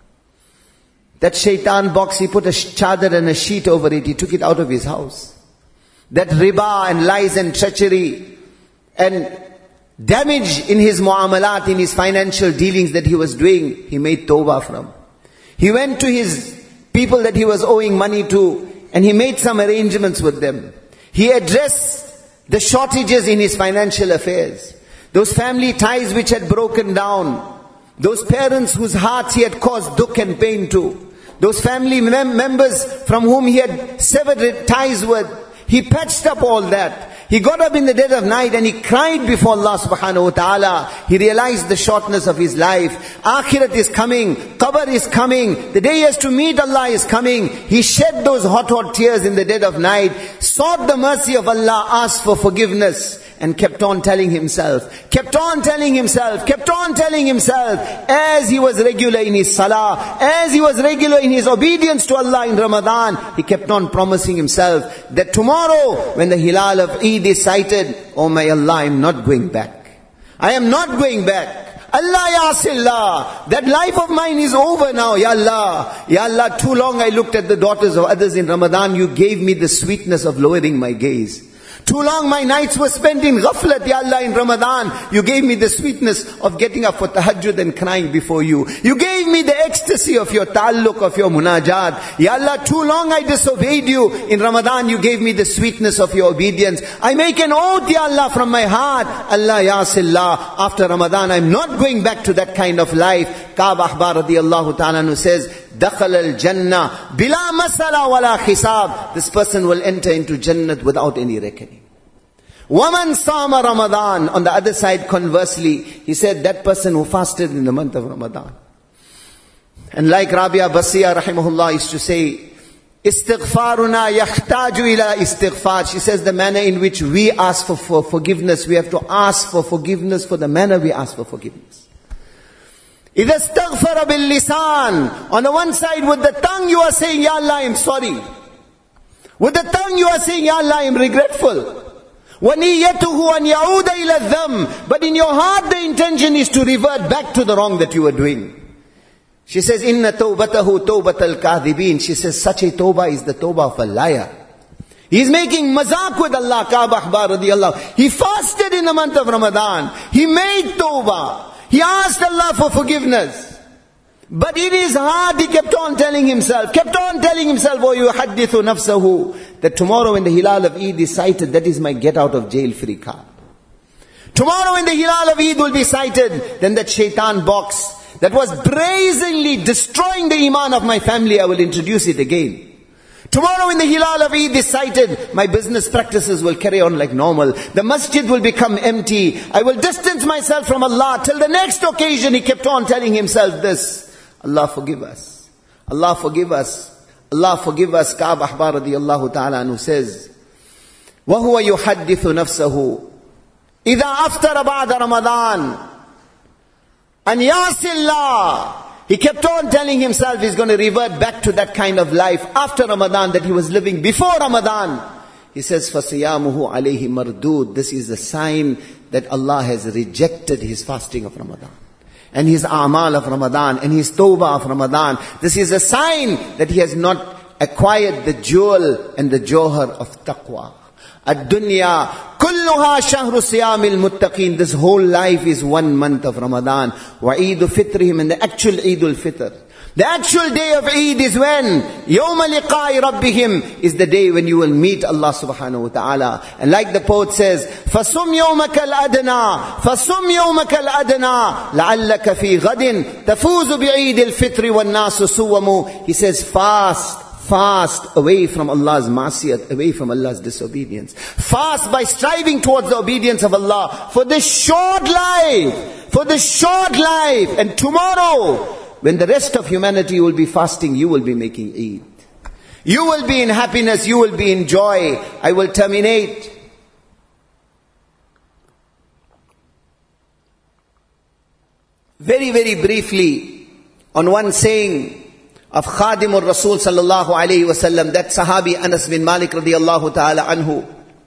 That shaitan box, he put a chadar and a sheet over it. He took it out of his house. That riba and lies and treachery and damage in his muamalat, in his financial dealings that he was doing, he made tawbah from. He went to his people that he was owing money to and he made some arrangements with them. He addressed the shortages in his financial affairs. Those family ties which had broken down. Those parents whose hearts he had caused dukh and pain to. Those family mem- members from whom he had severed ties with. He patched up all that. He got up in the dead of night and he cried before Allah subhanahu wa ta'ala. He realized the shortness of his life. Akhirat is coming. Qabr is coming. The day he has to meet Allah is coming. He shed those hot, hot tears in the dead of night. Sought the mercy of Allah. Asked for forgiveness. And kept on telling himself, kept on telling himself, kept on telling himself, as he was regular in his salah, as he was regular in his obedience to Allah in Ramadan, he kept on promising himself that tomorrow, when the hilal of Eid is sighted, oh my Allah, I am not going back. I am not going back. Allah yasillah, that life of mine is over now, Ya Allah. Ya Allah, too long I looked at the daughters of others in Ramadan, you gave me the sweetness of lowering my gaze. Too long my nights were spent in ghaflat, Ya Allah, in Ramadan. You gave me the sweetness of getting up for tahajjud and crying before you. You gave me the ecstasy of your ta'alluq, of your munajat. Ya Allah, too long I disobeyed you. In Ramadan you gave me the sweetness of your obedience. I make an oath, Ya Allah, from my heart. Allah yasillah, after Ramadan I'm not going back to that kind of life. Ka'b Ahbar radiyallahu ta'ala who says, Dakhal al-Jannah bila masala wala hisab. This person will enter into Jannat without any reckoning. Waman sama Ramadan. On the other side, conversely, he said that person who fasted in the month of Ramadan. And like Rabia Basiya rahimahullah used to say, Istighfaruna yahtaju ila istighfar. She says the manner in which we ask for, for forgiveness, we have to ask for forgiveness for the manner we ask for forgiveness. إِذَا اسْتَغْفَرَ بِاللِّسَانِ. On the one side, with the tongue you are saying, Ya Allah, I am sorry. With the tongue you are saying, Ya Allah, I am regretful. وَنِيَّتُهُ أَنْ يَعُودَ إِلَى الذَّنْبِ. But in your heart the intention is to revert back to the wrong that you were doing. She says, إِنَّ تَوْبَتَهُ تَوْبَةَ الْكَاذِبِينَ. She says, such a tawbah is the tawbah of a liar. He's making mazak with Allah. Ka'b Ahbar radiyallahu. He fasted in the month of Ramadan. He made tawbah. He asked Allah for forgiveness. But in his heart he kept on telling himself, kept on telling himself, oh, yuhaddithu nafsahu, that tomorrow when the hilal of Eid is sighted, that is my get out of jail free card. Tomorrow when the hilal of Eid will be sighted, then that shaitan box that was brazenly destroying the iman of my family, I will introduce it again. Tomorrow when the hilal of Eid is sighted, my business practices will carry on like normal. The masjid will become empty. I will distance myself from Allah till the next occasion. He kept on telling himself this. Allah forgive us. Allah forgive us. Allah forgive us. Ka'b Ahbar radiyallahu ta'ala anhu says, وَهُوَ يُحَدِّثُ نَفْسَهُ إِذَا أَفْتَرَ بَعْدَ رَمَضَانَ أَنْ يَعْصِ اللَّهِ. He kept on telling himself he's going to revert back to that kind of life after Ramadan that he was living before Ramadan. He says, فَصِيَامُهُ عَلَيْهِ مَرْدُودٌ. This is a sign that Allah has rejected his fasting of Ramadan and his a'mal of Ramadan and his tawbah of Ramadan. This is a sign that he has not acquired the jewel and the johar of taqwa. Ad-dunya kulluha shahru siyamil muttaqin. This whole life is one month of Ramadan. Wa Eidu fitrihim, and the actual Eidul Fitr. The actual day of Eid is when? Yawma liqa'i rabbihim, is the day when you will meet Allah subhanahu wa ta'ala. And like the poet says, فَصُمْ يَوْمَكَ الْأَدْنَى فَصُمْ يَوْمَكَ الْأَدْنَى لَعَلَّكَ فِي غَدٍ تَفُوزُ بِعِيدِ الْفِطْرِ وَالنَّاسُ سُوَّمُ. He says, fast. Fast away from Allah's ma'asiyat, away from Allah's disobedience. Fast by striving towards the obedience of Allah for this short life, for this short life. And tomorrow, when the rest of humanity will be fasting, you will be making Eid. You will be in happiness, you will be in joy. I will terminate. Very, very briefly on one saying of Khadimur Rasul sallallahu alayhi wasallam, that Sahabi Anas bin Malik radiyallahu ta'ala anhu,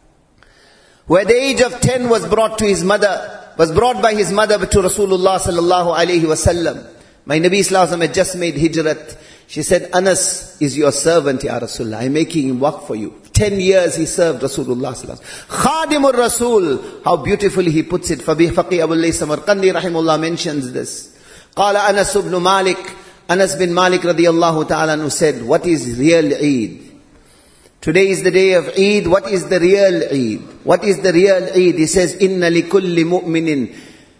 who at the age of ten was brought to his mother, was brought by his mother to Rasulullah sallallahu alayhi wasallam. My Nabi sallallahu alayhi wa sallam had just made hijrat. She said, Anas is your servant, Ya Rasulullah. I'm making him work for you. Ten years he served Rasulullah sallallahu alayhi wa sallam. Khadimur Rasul, how beautifully he puts it. Faqih Abu Layth Samarqandi rahimahullah mentions this. Qala Anas ibn Malik, Anas bin Malik radiyallahu ta'ala anhu said, what is real Eid? Today is the day of Eid. What is the real Eid? What is the real Eid? He says, Inna li kulli mu'minin.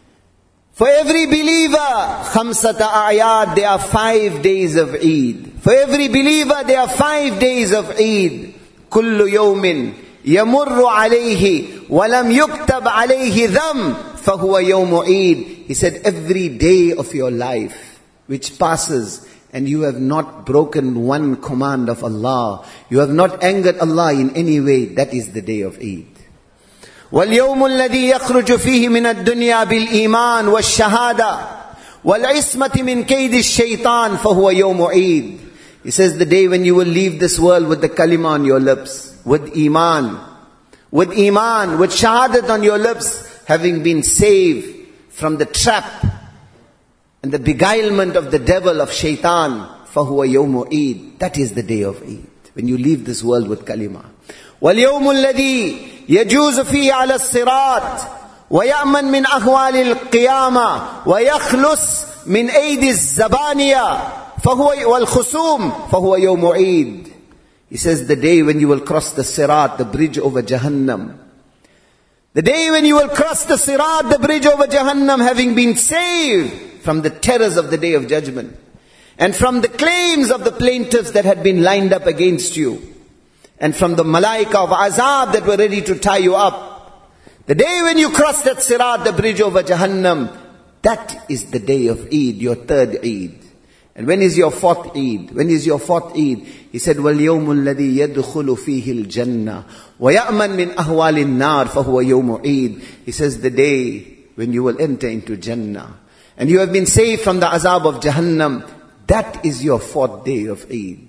For every believer, khamsata a'yad, there are five days of Eid. For every believer, there are five days of Eid. Kullu yawmin yamurru alayhi walam yuktab alayhi dham fahuwa yawmu Eid. He said, every day of your life which passes and you have not broken one command of Allah, you have not angered Allah in any way, that is the day of Eid. وَالْيَوْمُ الَّذِي يَخْرُجُ فِيهِ مِنَ الدُّنْيَا بِالْإِيمَانِ وَالشَّهَادَةِ وَالْعِصْمَةِ مِنْ كَيْدِ الشَّيْطَانِ فَهُوَ يَوْمُ Eid. He says the day when you will leave this world with the kalima on your lips, with iman, with iman, with shahadat on your lips, having been saved from the trap and the beguilement of the devil, of shaitan. فَهُوَ يَوْمُ Eid. That is the day of Eid, when you leave this world with kalima. وَالْيَوْمُ الَّذِي يَجُوزُ فِيهِ عَلَى الصِّرَاطِ وَيَأْمَنْ مِنْ أَهْوَالِ الْقِيَامَةِ وَيَخْلُصْ مِنْ أَيْدِ الزَّبَانِيَةِ فَهُوَ وَالْخُصُومِ فَهُوَ يَوْمُ Eid. He says the day when you will cross the Sirat, the bridge over Jahannam. The day when you will cross the Sirat, the bridge over Jahannam, having been saved from the terrors of the day of judgment and from the claims of the plaintiffs that had been lined up against you, and from the malaika of azab that were ready to tie you up. The day when you cross that Sirat, the bridge over Jahannam, that is the day of Eid, your third Eid. And when is your fourth Eid? When is your fourth Eid? He said, وَالْيَوْمُ الَّذِي يَدْخُلُ فِيهِ الْجَنَّةِ وَيَأْمَنْ مِنْ أَهْوَالِ النَّارِ فَهُوَ يَوْمُ Eid. He says the day when you will enter into Jannah and you have been saved from the azab of Jahannam, that is your fourth day of Eid.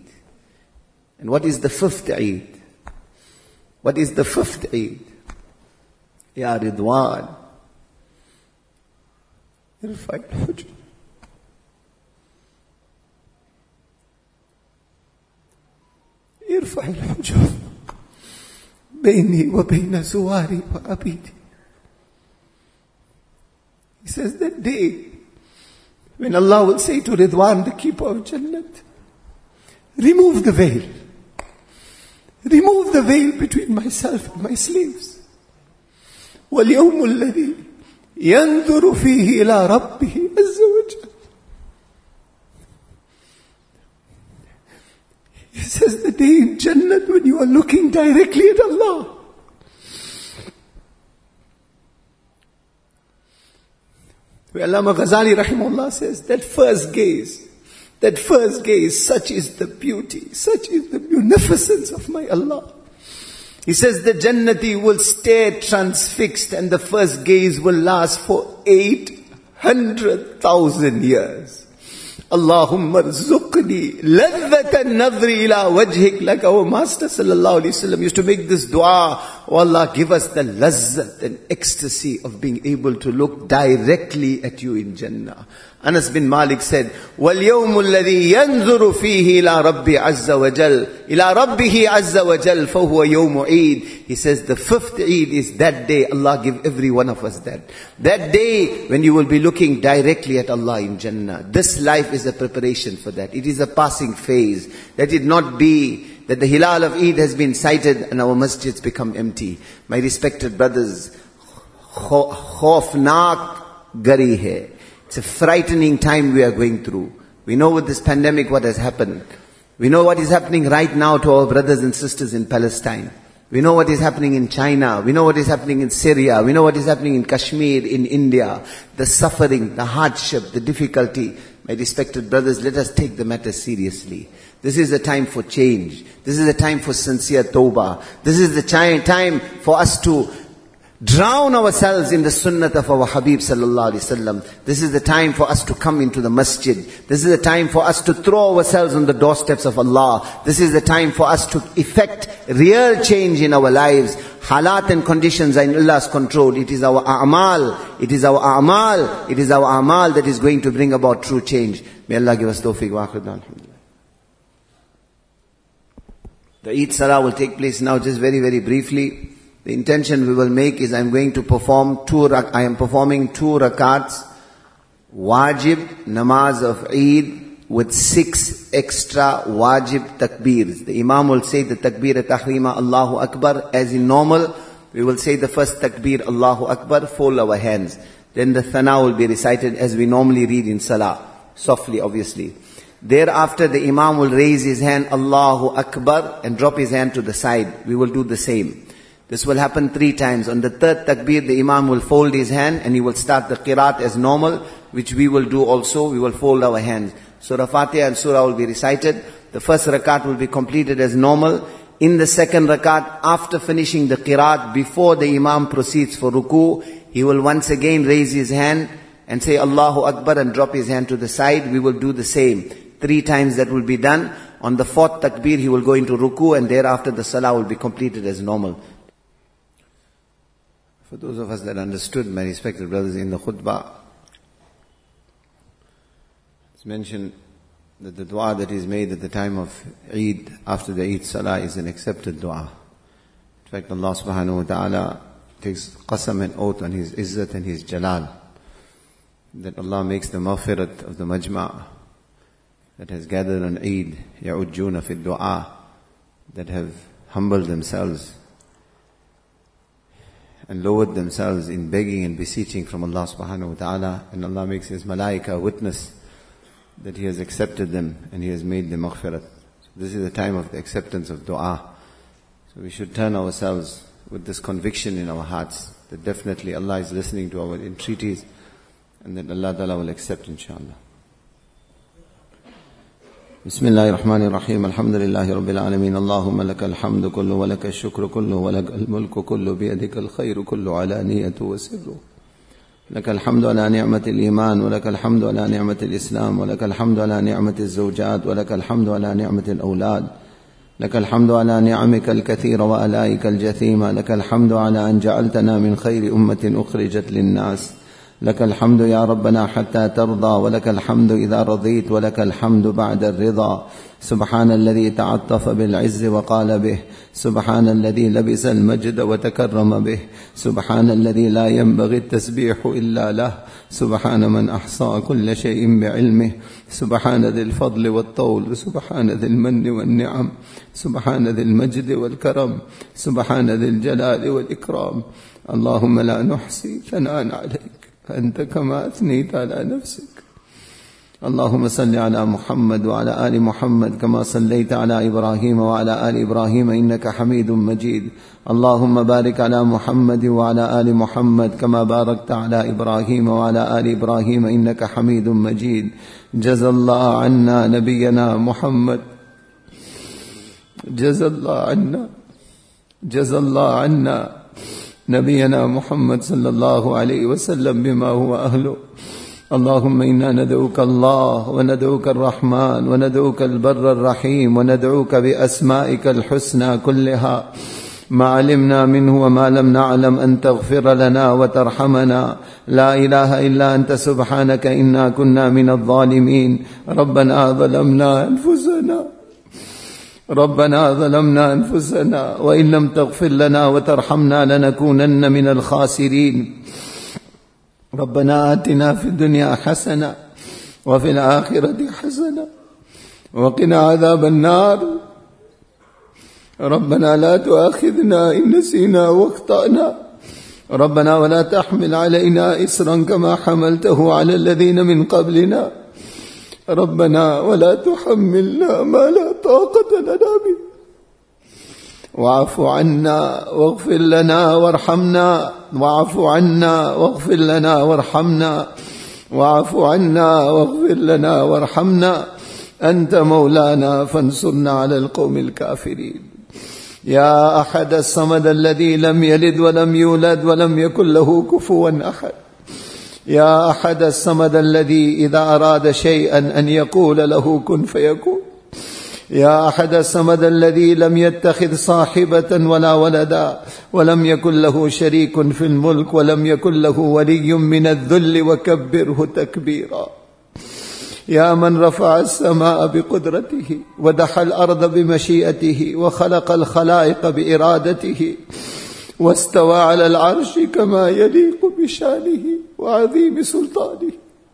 And what is the fifth Eid? What is the fifth Eid? Ya Ridwan, irfa al-hujub. ارفع الحجب بيني وبين زواري وعبيدي. He says that day when Allah will say to Ridwan, the keeper of Jannat, remove the veil. Remove the veil between myself and my slaves. وَالْيَوْمُ الَّذِي يَنْظُرُ فِيهِ إِلَىٰ رَبِّهِ عَزَّ وَجَلَّ. He says the day in Jannat when you are looking directly at Allah. Where Allama Ghazali rahimahullah says that first gaze, that first gaze, such is the beauty, such is the munificence of my Allah. He says the Jannati will stare transfixed and the first gaze will last for eight hundred thousand years. Allahumma rzuqni ladhatan nadhri ila wajhik. Like our Master sallallahu alaihi wasallam used to make this dua Oh Allah, give us the lazzat and ecstasy of being able to look directly at you in Jannah. Anas bin Malik said, وَالْيَوْمُ الَّذِي يَنْظُرُ فِيهِ إِلَىٰ رَبِّ عَزَّ وَجَلْ إِلَىٰ رَبِّهِ عَزَّ وَجَلْ فَهُوَ يَوْمُ عِيد. He says the fifth Eid is that day. Allah give every one of us that. That day when you will be looking directly at Allah in Jannah. This life is a preparation for that. It is a passing phase. Let it not be that the Hilal of Eid has been sighted and our masjids become empty. My respected brothers, khaufnak gari hai. It's a frightening time we are going through. We know with this pandemic what has happened. We know what is happening right now to our brothers and sisters in Palestine. We know what is happening in China. We know what is happening in Syria. We know what is happening in Kashmir, in India. The suffering, the hardship, the difficulty. My respected brothers, let us take the matter seriously. This is a time for change. This is a time for sincere tawbah. This is the time for us to drown ourselves in the sunnah of our Habib sallallahu alaihi wasallam. This is the time for us to come into the masjid. This is the time for us to throw ourselves on the doorsteps of Allah. This is the time for us to effect real change in our lives. Halat and conditions are in Allah's control. It is our a'mal. It is our a'mal. It is our a'mal that is going to bring about true change. May Allah give us tawfiq wa akhir da'wana. The Eid Salah will take place now, just very, very briefly. The intention we will make is I am going to perform two, I am performing two rakats, wajib namaz of Eid with six extra wajib takbeers. The Imam will say the takbir tahrima Allahu Akbar as in normal. We will say the first takbir Allahu Akbar, fold our hands. Then the thana will be recited as we normally read in Salah, softly obviously. Thereafter the Imam will raise his hand Allahu Akbar and drop his hand to the side. We will do the same. This will happen three times. On the third takbir, the Imam will fold his hand and he will start the qiraat as normal, which we will do also. We will fold our hands. Surah Fatiha and Surah will be recited. The first rakat will be completed as normal. In the second rakat, after finishing the qiraat, before the Imam proceeds for ruku, he will once again raise his hand and say Allahu Akbar and drop his hand to the side. We will do the same. Three times that will be done. On the fourth takbir, he will go into ruku and thereafter the salah will be completed as normal. For those of us that understood, my respected brothers, in the khutbah, it's mentioned that the dua that is made at the time of Eid, after the Eid Salah, is an accepted dua. In fact, Allah subhanahu wa ta'ala takes qasam and oath on His izzat and His jalal, that Allah makes the maghfirat of the majma' that has gathered on Eid, ya'ujjuna fi dua, that have humbled themselves and lowered themselves in begging and beseeching from Allah subhanahu wa ta'ala, and Allah makes His malaika witness that He has accepted them and He has made them maghfirat. So this is the time of the acceptance of dua. So we should turn ourselves with this conviction in our hearts that definitely Allah is listening to our entreaties and that Allah ta'ala will accept, inshallah. بسم الله الرحمن الرحيم الحمد لله رب العالمين اللهم لك الحمد كله ولك الشكر كله ولك الملك كله بيدك الخير كله علانية وسره لك الحمد على نعمة الإيمان ولك الحمد على نعمة الإسلام ولك الحمد على نعمة الزوجات ولك الحمد على نعمة الأولاد لك الحمد على نعمك الكثيرة وآلائك الجثيمة لك الحمد على أن جعلتنا من خير أمة أخرجت للناس لك الحمد يا ربنا حتى ترضى ولك الحمد إذا رضيت ولك الحمد بعد الرضا سبحان الذي تعطف بالعز وقال به سبحان الذي لبس المجد وتكرم به سبحان الذي لا ينبغي التسبيح إلا له سبحان من أحصى كل شيء بعلمه سبحان ذي الفضل والطول سبحان ذي المن والنعم سبحان ذي المجد والكرم سبحان ذي الجلال والإكرام اللهم لا نحصي ثناء عليك أنت كما أثنيت على نفسك اللهم صل على محمد وعلى آل محمد كما صليت على إبراهيم وعلى آل إبراهيم إنك حميد مجيد اللهم بارك على محمد وعلى آل محمد كما باركت على إبراهيم وعلى آل إبراهيم إنك حميد مجيد جزى الله عنا نبينا محمد جزى الله عنا جزى الله عنا نبينا محمد صلى الله عليه وسلم بما هو أهله اللهم إنا ندعوك الله وندعوك الرحمن وندعوك البر الرحيم وندعوك بأسمائك الحسنى كلها ما علمنا منه وما لم نعلم أن تغفر لنا وترحمنا. لا إله إلا أنت سبحانك إنا كنا من الظالمين. ربنا ظلمنا أنفسنا ربنا ظلمنا أنفسنا وإن لم تغفر لنا وترحمنا لنكونن من الخاسرين. ربنا آتنا في الدنيا حسنة وفي الآخرة حسنة وقنا عذاب النار. ربنا لا تؤاخذنا إن نسينا واخطأنا. ربنا ولا تحمل علينا إصرا كما حملته على الذين من قبلنا. ربنا ولا تحملنا ما لا طاقة لنا به. واعف عنا واغفر لنا وارحمنا. واعف عنا واغفر لنا وارحمنا. واعف عنا واغفر لنا وارحمنا. أنت مولانا فانصرنا على القوم الكافرين. يا أحد الصمد الذي لم يلد ولم يولد ولم يكن له كفوا أحد. يا أحد الصمد الذي إذا أراد شيئا أن يقول له كن فيكون. يا أحد الصمد الذي لم يتخذ صاحبة ولا ولدا ولم يكن له شريك في الملك ولم يكن له ولي من الذل وكبره تكبيرا. يا من رفع السماء بقدرته ودحى الأرض بمشيئته وخلق الخلائق بإرادته واستوى على العرش كما يليق بشانه وعظيم سلطانه.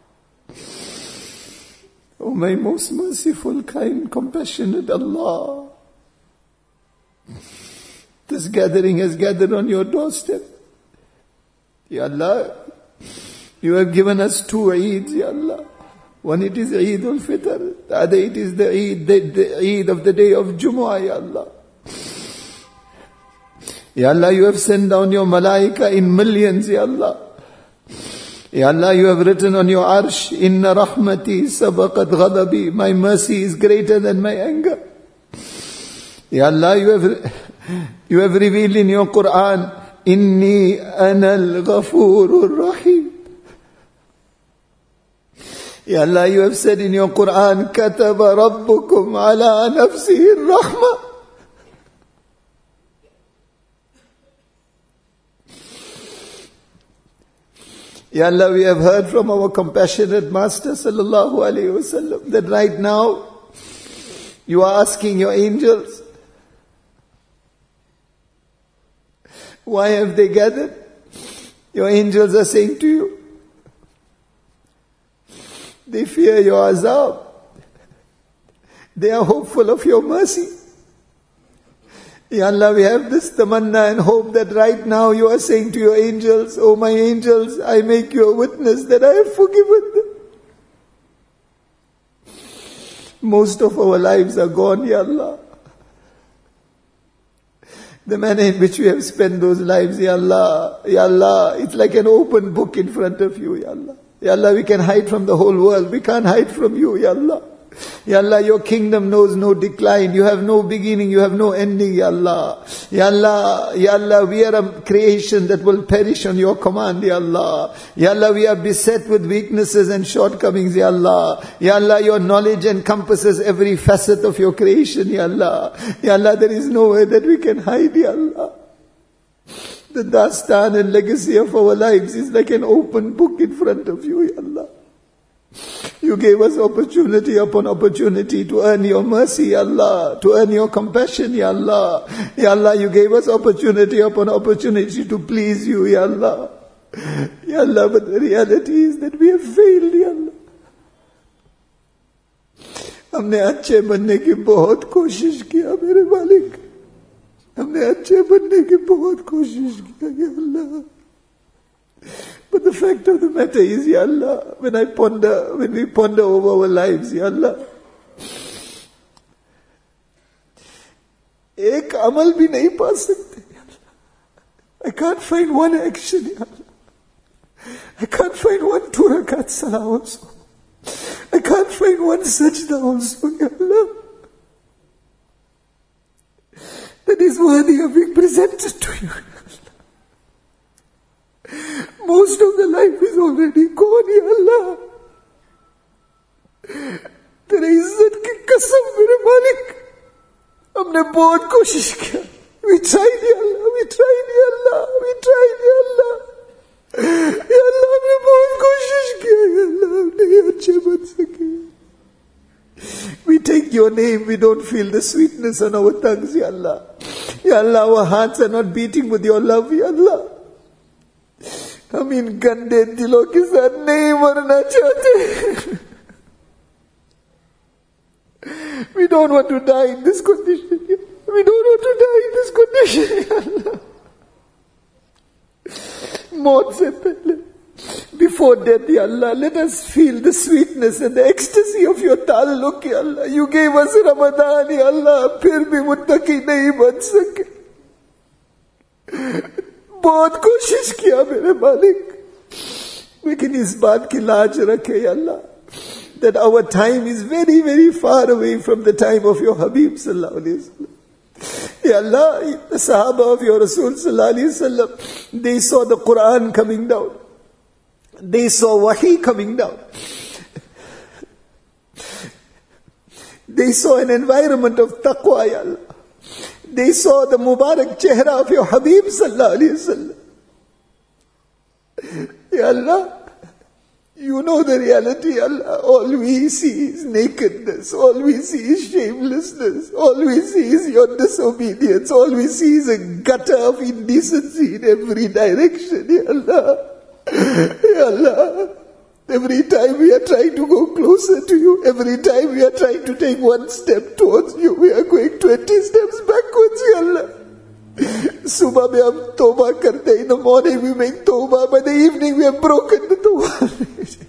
O my most merciful, kind, compassionate Allah, this gathering has gathered on your doorstep. Ya Allah, you have given us two Eids, Ya Allah. One it is Eid al-Fitr, the other it is the Eid, the, the Eid of the day of Jumu'ah, Ya Allah. Ya Allah, you have sent down your malaika in millions, Ya Allah. Ya Allah, you have written on your arsh, Inna rahmati sabaqat ghadabi, my mercy is greater than my anger. Ya Allah, you have, you have revealed in your Quran, Inni ana al-ghafurur rahim. Ya Allah, you have said in your Quran, Kataba rabbukum ala nafsihi ar-rahmah. Ya Allah, we have heard from our compassionate Master sallallahu alayhi wasallam that right now you are asking your angels, why have they gathered? Your angels are saying to you, they fear your azab. They are hopeful of your mercy. Ya Allah, we have this tamanna and hope that right now you are saying to your angels, oh my angels, I make you a witness that I have forgiven them. Most of our lives are gone, Ya Allah. The manner in which we have spent those lives, Ya Allah, Ya Allah, it's like an open book in front of you, Ya Allah. Ya Allah, we can hide from the whole world. We can't hide from you, Ya Allah. Ya Allah, your kingdom knows no decline. You have no beginning, you have no ending, Ya Allah. Ya Allah, Ya Allah, we are a creation that will perish on your command, Ya Allah. Ya Allah, we are beset with weaknesses and shortcomings, Ya Allah. Ya Allah, your knowledge encompasses every facet of your creation, Ya Allah. Ya Allah, there is nowhere that we can hide, Ya Allah. The dastan and legacy of our lives is like an open book in front of you, Ya Allah. You gave us opportunity upon opportunity to earn your mercy, Ya Allah, to earn your compassion, Ya Allah. Ya Allah, you gave us opportunity upon opportunity to please you, Ya Allah. Ya Allah, but the reality is that we have failed, Ya Allah. हमने अच्छे बनने की बहुत कोशिश किया मेरे मालिक. हमने अच्छे बनने की बहुत कोशिश किया, Ya Allah. But the fact of the matter is, Ya Allah, when I ponder, when we ponder over our lives, Ya Allah, एक अमल भी नहीं पा सकते, Ya Allah. I can't find one action, Ya Allah. I can't find one two rakat salah also. I can't find one sajda also, Ya Allah, that is worthy of being presented to you. Most of the life is already gone, Ya Allah. तेरे इज्जत की कसम मेरे मालिक, हमने बहुत कोशिश किया, We tried, Ya Allah, we tried, Ya Allah, we tried, Ya Allah. Ya Allah, हमने बहुत कोशिश किया, Ya Allah, हम नहीं अच्छे बन सके. We take your name, we don't feel the sweetness on our tongues, Ya Allah. Ya Allah, our hearts are not beating with your love, Ya Allah. हम इन गंदे दिलों के साथ नहीं मरना चाहते. We don't want to die in this condition. We don't want to die in this condition. Maut se pehle, before death, Ya Allah, let us feel the sweetness and the ecstasy of your ta'alluq, Ya Allah. You gave us Ramadan, Ya Allah, फिर भी मुत्तकी नहीं बन सके. बहुत कोशिश किया मेरे मालिक, लेकिन इस बात की लाज रखे, Ya Allah, that our time is very, very far away from the time of your Habib sallallahu alaihi wasallam. Ya Allah, the Sahaba of your Rasul sallallahu alaihi wasallam, they saw the Quran coming down. They saw Wahi coming down. They saw an environment of taqwa, Ya Allah. They saw the Mubarak chehra of your Habib sallallahu alaihi wasallam. Ya Allah, you know the reality, Allah. All we see is nakedness. All we see is shamelessness. All we see is your disobedience. All we see is a gutter of indecency in every direction, Ya Allah. Ya Allah, every time we are trying to go closer to you, every time we are trying to take one step towards you, we are going twenty steps backwards, Ya Allah. Subah mein hum tawbah karte, in the morning we make tawbah, by the evening we have broken the tawbah.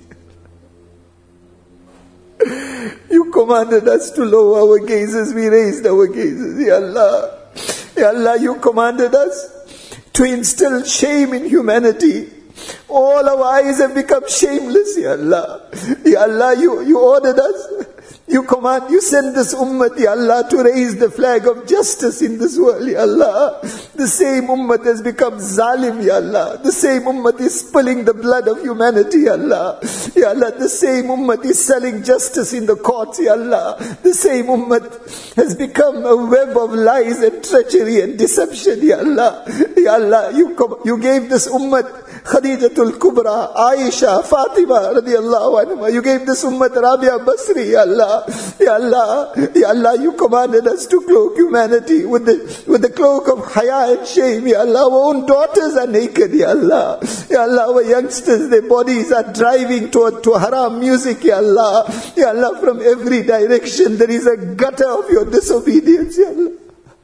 You commanded us to lower our gazes, we raised our gazes, Ya Allah. Ya Allah, you commanded us to instill shame in humanity. All our eyes have become shameless, Ya Allah. Ya Allah, you, you ordered us, you command, you send this ummah, Ya Allah, to raise the flag of justice in this world, Ya Allah. The same ummah has become zalim, Ya Allah. The same ummah is spilling the blood of humanity, Ya Allah. Ya Allah, the same ummah is selling justice in the courts, Ya Allah. The same ummah has become a web of lies and treachery and deception, Ya Allah. Ya Allah, you, you gave this ummah Khadijatul Kubra, Aisha, Fatima radiallahu anha. You gave this ummah Rabia Basri, Ya Allah. Ya Allah, Ya Allah, you commanded us to cloak humanity with the, with the cloak of haya and shame, Ya Allah. Our own daughters are naked, Ya Allah. Ya Allah, our youngsters, their bodies are driving to, to haram music, Ya Allah. Ya Allah, from every direction there is a gutter of your disobedience, Ya Allah.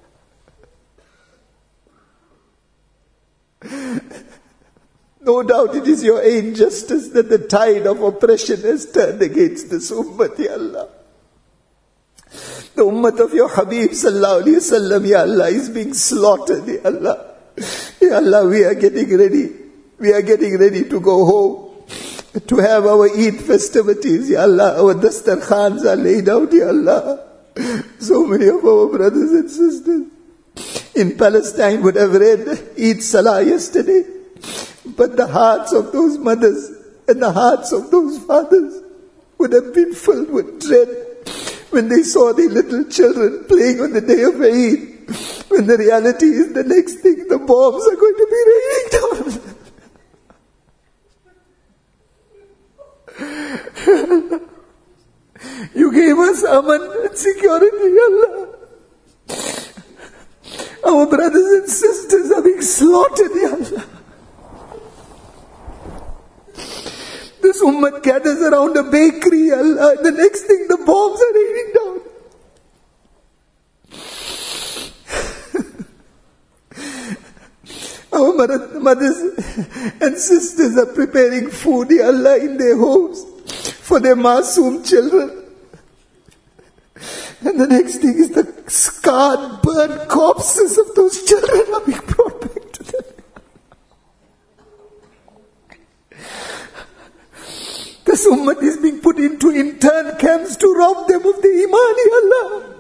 No doubt it is your injustice that the tide of oppression has turned against this ummah, Ya Allah. The ummah of your Habib sallallahu alaihi wasallam, Ya Allah, is being slaughtered, Ya Allah. Ya Allah, we are getting ready. We are getting ready to go home, to have our Eid festivities, Ya Allah. Our dastarkhans are laid out, Ya Allah. So many of our brothers and sisters in Palestine would have read Eid Salah yesterday. But the hearts of those mothers and the hearts of those fathers would have been filled with dread when they saw the little children playing on the day of Eid. When the reality is the next thing, the bombs are going to be raining down. You gave us aman and security, Allah. Our brothers and sisters are being slaughtered, Ya Allah. This ummah gathers around a bakery, Allah, and the next thing the bombs are raining down. Our mothers and sisters are preparing food, Ya Allah, in their homes for their masoom children. And the next thing is the scarred, burnt corpses of those children are being brought back to them. This ummah is being put into intern camps to rob them of the iman, Ya Allah.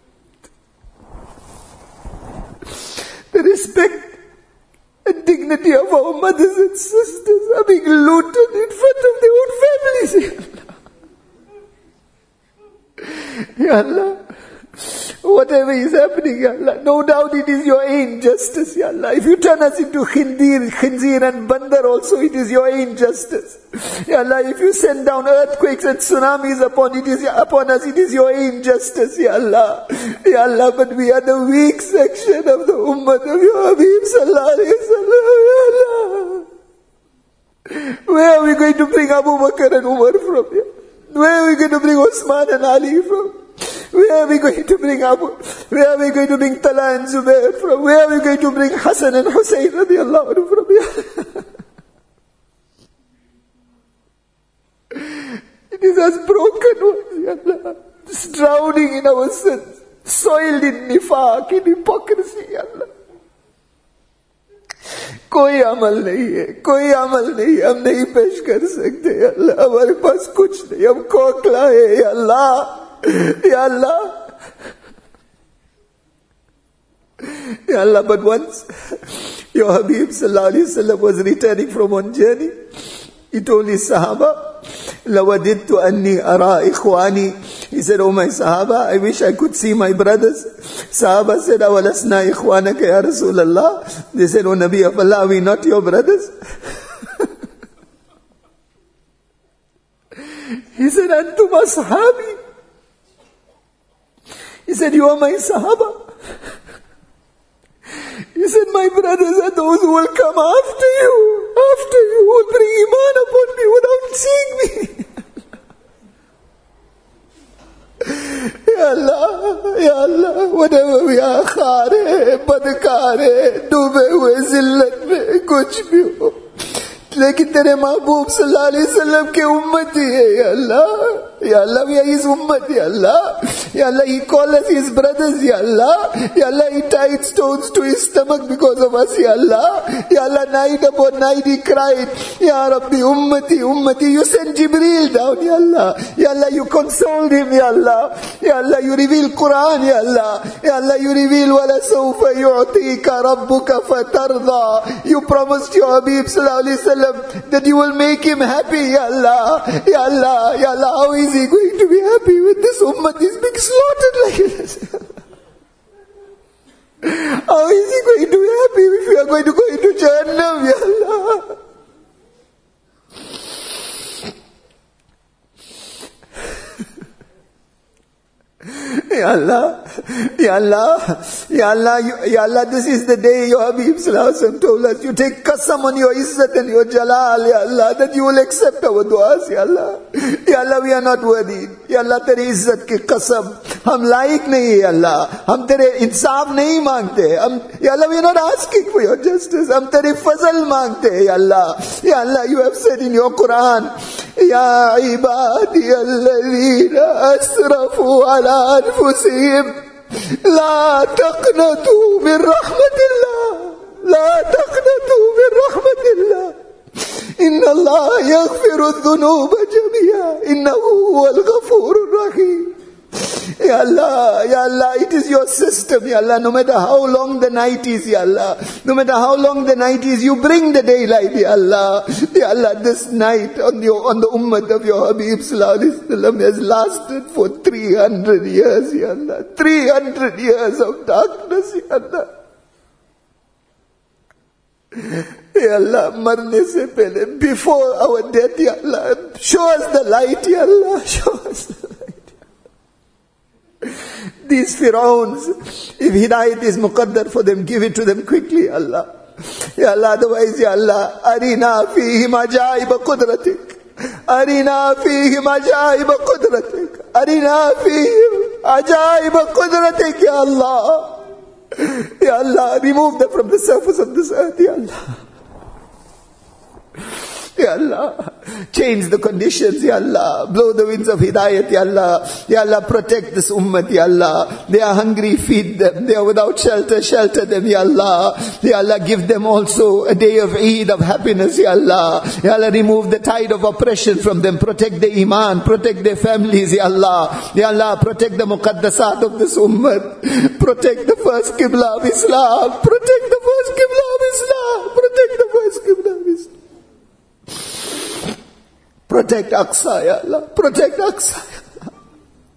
The respect and dignity of our mothers and sisters are being looted in front of their own families, Ya Allah. Ya Allah, Whatever is happening, Ya Allah, no doubt it is your injustice, Ya Allah. If you turn us into khindir, khinzir and bandar also, it is your injustice. Ya Allah, if you send down earthquakes and tsunamis upon it is upon us, it is your injustice, Ya Allah. Ya Allah, but we are the weak section of the ummah of your Habib Sallallahu Alaihi Wasallam, Ya Allah. Where are we going to bring Abu Bakr and Umar from here? Where are we going to bring Osman and Ali from? Where are we going to bring Abu? Where are we going to bring Talha and Zubair from? Where are we going to bring Hassan and Hussein radiallahu anhu from here? It is as broken ones, Ya Allah. Just drowning in our sins, soiled in nifaq, in hypocrisy, Ya Allah. कोई अमल नहीं है, कोई अमल नहीं है, हम नहीं पेश कर सकते या अल्लाह, हमारे पास कुछ नहीं, हम खोखला है या अल्लाह, या अल्लाह, या अल्लाह. But once your Habib Sallallahu Alaihi Wasallam was returning from one journey, he told his Sahaba, لَوَدِدْتُ أَنِّي أَرَىٰ إِخْوَانِي. He said, oh my Sahaba, I wish I could see my brothers. Sahaba said, أَوَلَسْنَا إِخْوَانَكَ يَا رَسُولَ اللَّهِ. They said, oh Nabi of Allah, are we not your brothers? He said, أَنْتُمْ أَصْحَابِي. He said, you are my Sahaba. He said, my brothers are those who will come after you, after you, who will bring iman upon me without seeing me. Ya Allah, Ya Allah, whatever we are, khar hai, badkar hai, डूबे हुए जिल्लत में कुछ भी हो, लेकिन तेरे महबूब सल्लल्लाहु अलैहि वसल्लम के उम्मती है, या अल्लाह. Ya Allah, we are his ummah, Ya Allah. Ya Allah, he called us his brothers, Ya Allah. Ya Allah, he tied stones to his stomach because of us, Ya Allah. Ya Allah, night upon night he cried, Ya Rabbi, ummati, ummati. You sent Jibreel down, Ya Allah. Ya Allah, you consoled him, Ya Allah. Ya Allah, you reveal Quran, Ya Allah. Ya Allah, you reveal وَلَسَوْفَ يُعْطِيكَ رَبُّكَ فَتَرْضَى. You promised your Habib Sallallahu Alaihi Wasallam that you will make him happy, Ya Allah. Ya Allah, Ya Allah, how is he going to be happy with this ummah is being slaughtered like this? How is he going to be happy if we are going to go into Jahannam, Ya Allah? Ya Allah, Ya Allah, Ya Allah, Ya Allah, this is the day your Habib Sallallahu Alaihi Wasallam told us, you take qasam on your izzat and your jalal, Ya Allah, that you will accept our du'as, Ya Allah. Ya Allah, we are not worthy. Ya Allah, tere izzat ki qasam, hum laik nahi, Ya Allah. Hum tere insaf nahi mangte. Hum, Ya Allah, we are not asking for your justice. Hum tere fazal mangte, Ya Allah. Ya Allah, you have said in your Quran, Ya ibadi alladhina asrafu ala anfusihim, لا تقنطوا من رحمة الله لا تقنطوا من رحمة الله إن الله يغفر الذنوب جميعا إنه هو الغفور الرحيم. Ya Allah, Ya Allah, it is your system, Ya Allah. No matter how long the night is, Ya Allah, no matter how long the night is, you bring the daylight, Ya Allah. Ya Allah, this night on your on the ummah of your Habib Sallallahu Alaihi Wasallam has lasted for three hundred years, Ya Allah. three hundred years of darkness, Ya Allah. Ya Allah, marne se pehle, before our death, Ya Allah, show us the light, Ya Allah, show us the light. These Fir'auns, if hidayat is muqaddar for them, give it to them quickly, Allah. Ya Allah, otherwise, Ya Allah, arina fihim ajaib qudratik, arina fihim ajaib qudratik, arina fihim ajaib qudratik, Ya Allah. Ya Allah, remove them from the surface of this earth, Ya Allah. Ya Allah, change the conditions, Ya Allah. Blow the winds of hidayat, Ya Allah. Ya Allah, protect this ummah, Ya Allah. They are hungry, feed them. They are without shelter, shelter them, Ya Allah. Ya Allah, give them also a day of Eid, of happiness, Ya Allah. Ya Allah, remove the tide of oppression from them. Protect their iman, protect their families, Ya Allah. Ya Allah, protect the muqaddasat of this ummah. Protect the first qibla of Islam. Protect the first qibla of Islam. Protect the first qibla of Islam. Protect Aqsa, Ya Allah. Protect Aqsa, Ya Allah.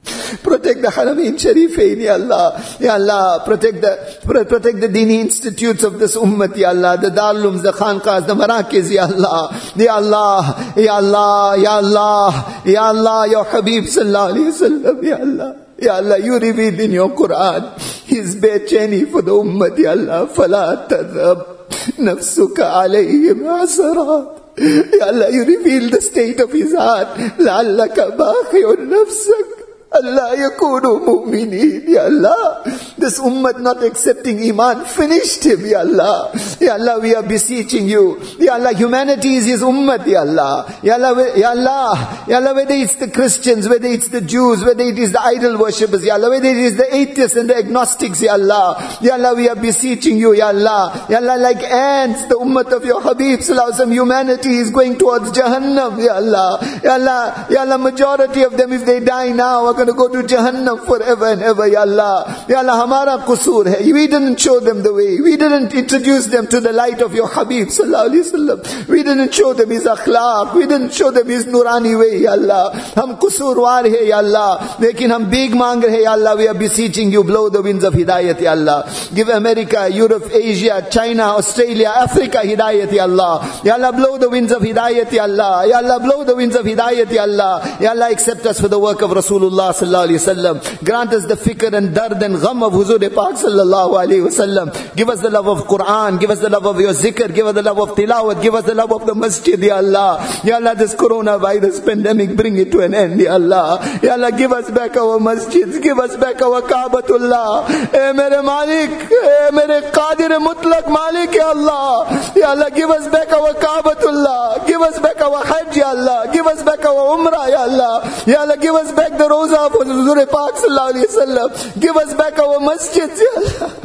Protect the Haramain Sharifain, Ya Allah. Ya Allah, protect the, protect the Dini institutes of this ummah, Ya Allah. The Darulums, the Khanqahs, the Marakiz, Ya Allah. Ya Allah, Ya Allah, Ya Allah, Ya Allah, Ya Habib Sallallahu Alaihi Wasallam, Ya Allah. Ya Allah, you revealed in your Quran His bechani for the ummah, Ya Allah. فَلَا تَذْهَبْ نَفْسُكَ عَلَيْهِمْ عَسَرَاتٍ. Ya Allah, you revealed the state of his heart. لَعَلَّكَ بَاخِعٌ نَفْسَكَ Allah yakunu mu'minin, Ya Allah. This ummah not accepting iman finished him, Ya Allah. Ya Allah, we are beseeching you. Ya Allah, humanity is his ummah, Ya Allah. Ya Allah, Ya Allah, Ya Allah, whether it's the Christians, whether it's the Jews, whether it is the idol worshippers, Ya Allah, whether it is the atheists and the agnostics, Ya Allah. Ya Allah, we are beseeching you, Ya Allah. Ya Allah, like ants, the ummah of your Habib Sallallahu Alaihi Wasallam, humanity is going towards Jahannam, Ya Allah. Ya Allah, Ya Allah, majority of them, if they die now, are going to go to Jahannam forever and ever, Ya Allah. Ya Allah, hamara qusur hai. We didn't show them the way. We didn't introduce them to the light of your Habib Sallallahu Alaihi Wasallam. We didn't show them his akhlaq. We didn't show them his nurani way, Ya Allah. Hum qusurwar hai, Ya Allah. Lekin hum big mang rahe, Ya Allah. We are beseeching you, blow the winds of hidayat, Ya Allah. Give America, Europe, Asia, China, Australia, Africa hidayat, Ya Allah. Ya Allah, blow the winds of hidayat, Ya Allah. Ya Allah, blow the winds of hidayat, Ya Allah. Ya Allah, accept us for the work of Rasulullah Sallallahu Alaihi Wasallam. Grant us the fikr and dard and gham of Huzur Pak Sallallahu Alaihi Wasallam. Give us the love of Quran. Give us the love of your zikr. Give us the love of tilawat. Give us the love of the masjid, Ya Allah. Ya Allah, this coronavirus pandemic, bring it to an end, Ya Allah. Ya Allah, give us back our masjids. Give us back our Kaabatullah. Eh mere Malik. Eh mere Qadir Mutlaq Malik, Ya Allah. Ya Allah, give us back our Kaabatullah. Give us back our Hajj, Ya Allah. Give us back our Umrah, Ya Allah. Ya Allah, give us back the Roza of Huzur Pak Sallallahu Alaihi Wasallam. Give us back our masjids, Ya Allah.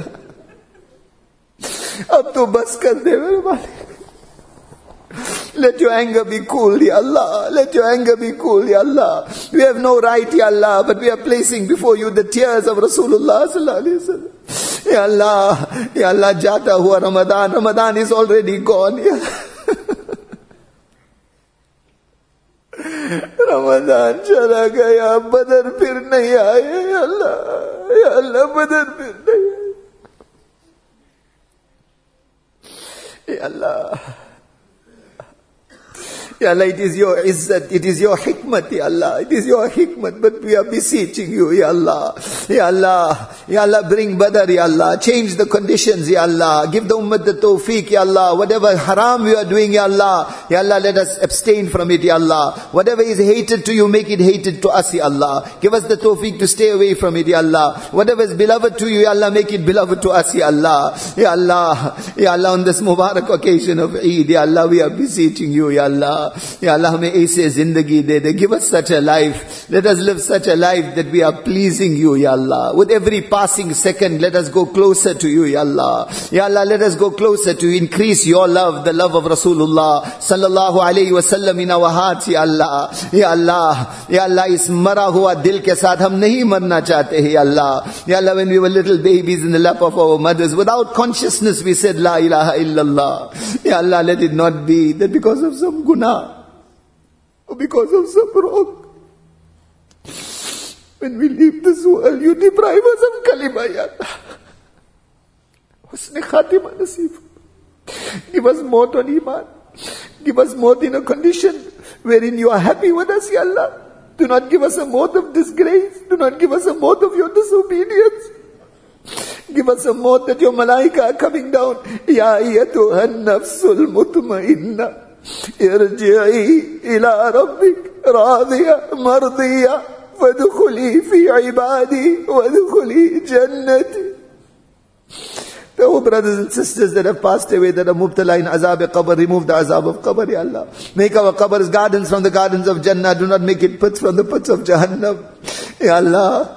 Ab to bas kar de mere Malik. Let your anger be cool, Ya Allah. Let your anger be cool, Ya Allah. We have no right, Ya Allah, but we are placing before you the tears of Rasulullah Sallallahu Alaihi Wasallam. Ya Allah, Ya Allah, jata hua Ramadan. Ramadan is already gone, Ya Allah. Ramzan चला गया, बदर फिर नहीं आए, या अल्लाह, या अल्लाह, बदर फिर नहीं आए, या अल्लाह, Ya Allah, it is your izzat, it is your hikmat, Ya Allah, it is your hikmat, but we are beseeching you, Ya Allah, Ya Allah, Ya Allah, bring Badr, Ya Allah, change the conditions, Ya Allah, give the ummah the tawfiq, Ya Allah, whatever haram we are doing, Ya Allah, Ya Allah, let us abstain from it, Ya Allah, whatever is hated to you, make it hated to us, Ya Allah, give us the tawfiq to stay away from it, Ya Allah, whatever is beloved to you, Ya Allah, make it beloved to us, Ya Allah, Ya Allah, Ya Allah, on this Mubarak occasion of Eid, Ya Allah, we are beseeching you, Ya Allah, Ya Allah, hame aise zindagi de de. Give us such a life. Let us live such a life that we are pleasing you, Ya Allah. With every passing second, let us go closer to you, Ya Allah. Ya Allah, let us go closer to increase your love, the love of Rasulullah Sallallahu Alaihi Wasallam in our hearts, Ya Allah. Ya Allah, Ya Allah, is mara hua dil ke saath hum nahi marna chahte hai, Ya Allah. Ya Allah, when we were little babies in the lap of our mothers, without consciousness we said, La ilaha illallah. Ya Allah, let it not be that because of some guna, or because of some wrong, when we leave this world, you deprive us of kalima, Ya Allah. Husn khatima nasib. Give us maut on iman. Give us maut in a condition wherein you are happy with us, Ya Allah. Do not give us a maut of disgrace. Do not give us a maut of your disobedience. Give us a maut that your malaika are coming down. Ya ayyatuhan nafsul mutmainna. ارجعي إلى ربك راضية مرضية فادخلي في عبادي وادخلي جنتي. Oh brothers and sisters that have passed away, that are mubtala in azab qabr, remove the azab of qabr, Ya Allah. Make our qabrs gardens from the gardens of Jannah. Do not make it pits from the pits of Jahannam, Ya Allah.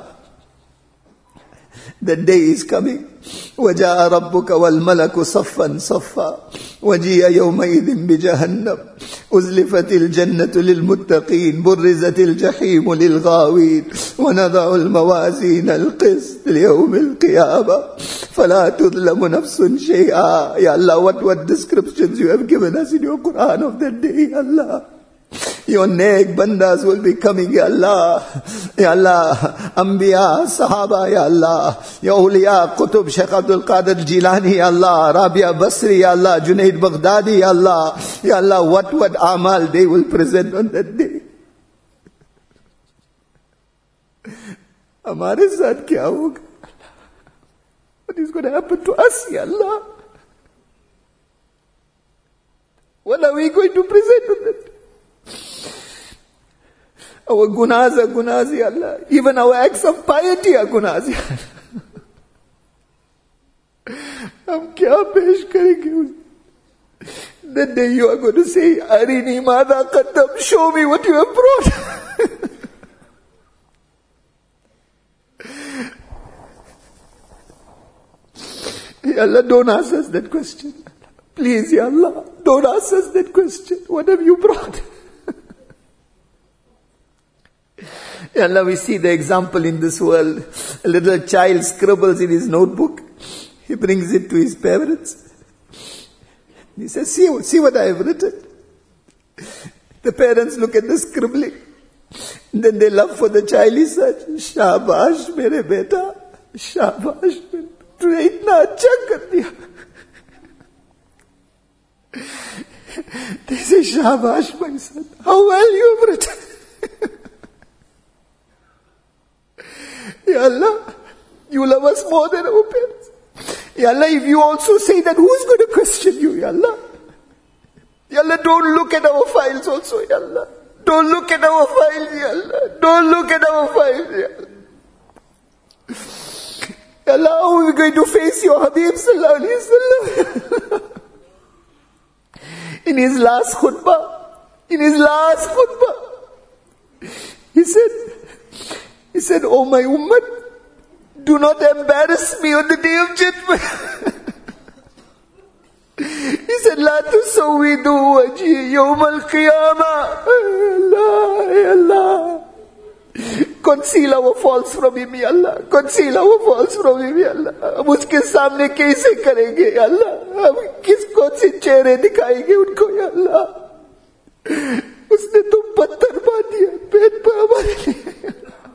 The day is coming. وَجَاءَ رَبُّكَ وَالْمَلَكُ صَفًّا صَفًّا وَجِيءَ يَوْمَئِذٍ بِجَهَنَّمَ أُزْلِفَتِ الْجَنَّةُ لِلْمُتَّقِينَ بُرِّزَتِ الْجَحِيمُ لِلْغَاوِينَ وَنَضَعُ الْمَوَازِينَ الْقِسْطَ لِيَوْمِ الْقِيَامَةِ فَلَا تُظْلَمُ نَفْسٌ شَيْئًا. Ya Allah, what, what descriptions you have given us in your Quran of that day, Allah. Your neck bandas will be coming, Ya Allah. Ya Allah, Anbiya, Sahaba, Ya Allah. Ya Awliya, Qutub, Shaykh Abdul Qadir Jilani, Ya Allah. Rabia Basri, Ya Allah. Junaid Baghdadi, Ya Allah. Ya Allah, what, what amal they will present on that day. हमारे साथ क्या होगा? What is going to happen to us, Ya Allah? What are we going to present on that? Our gunas are gunas, Ya Allah. Even our acts of piety are gunas, Ya Allah. हम क्या पेश करेंगे? That day you are going to say, Arini Mada Qaddam, show me what you have brought. Ya Allah, don't ask us that question. Please, Ya Allah, don't ask us that question. What have you brought? Ya Allah, we see the example in this world. A little child scribbles in his notebook. He brings it to his parents. He says, see, see what I have written. The parents look at the scribbling. And then they love for the child. He says, Shabash, mere beta. Shabash, mere beta. तूने इतना अच्छा कर दिया. They say, Shabash, my son. How well you have written. Ya Allah, you love us more than our parents. Ya Allah, if you also say that, who's going to question you, Ya Allah? Ya Allah, don't look at our files also, Ya Allah. Don't look at our files, Ya Allah. Don't look at our files, Ya Allah. Ya Allah, how are we going to face your Habib Sallallahu Alaihi Wasallam? In his last khutbah, in his last khutbah, he said, he said, oh my ummah, do not embarrass me on the day of judgment. He said, La tusawwidu wajhi yawm al-qiyamah. Allah, Allah. Conceal our faults from him, Ya Allah. Conceal our faults from him, Ya Allah. हम उसके सामने कैसे करेंगे, Ya Allah? हम किसको से चेहरे दिखाएंगे उनको, Ya Allah? उसने तो पत्थर बांध दिया पेट पर हमारे लिए.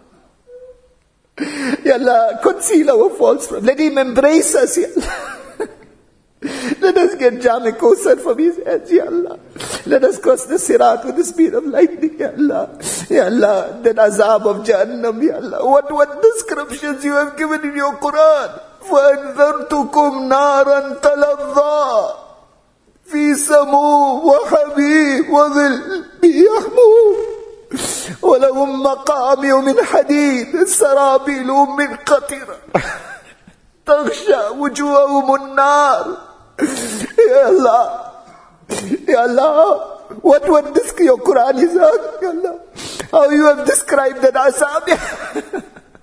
Ya Allah, conceal our faults from him. Let him embrace us, Ya Allah. Let us get Jami Kosar from his hands, Ya Allah. Let us cross the Sirat with the speed of lightning, Ya Allah. Ya Allah, that azab of Jahannam, Ya Allah. What, what descriptions you have given in your Quran. فَأَنذَرْتُكُمْ نَارًا تَلَظَّى فِي سَمُومٍ وَحَمِيمٍ وَظِلٍّ يَحْمُومٍ وَلَهُمْ مَقَامِعُ مِنْ حَدِيدٍ سَرَابِيلُ مِنْ قَطِرٍ تَغْشَى وُجُوهَهُمُ النَّارُ. Ya Allah, Ya Allah, what what this your Quran is, Ya Allah, how you have described that azab.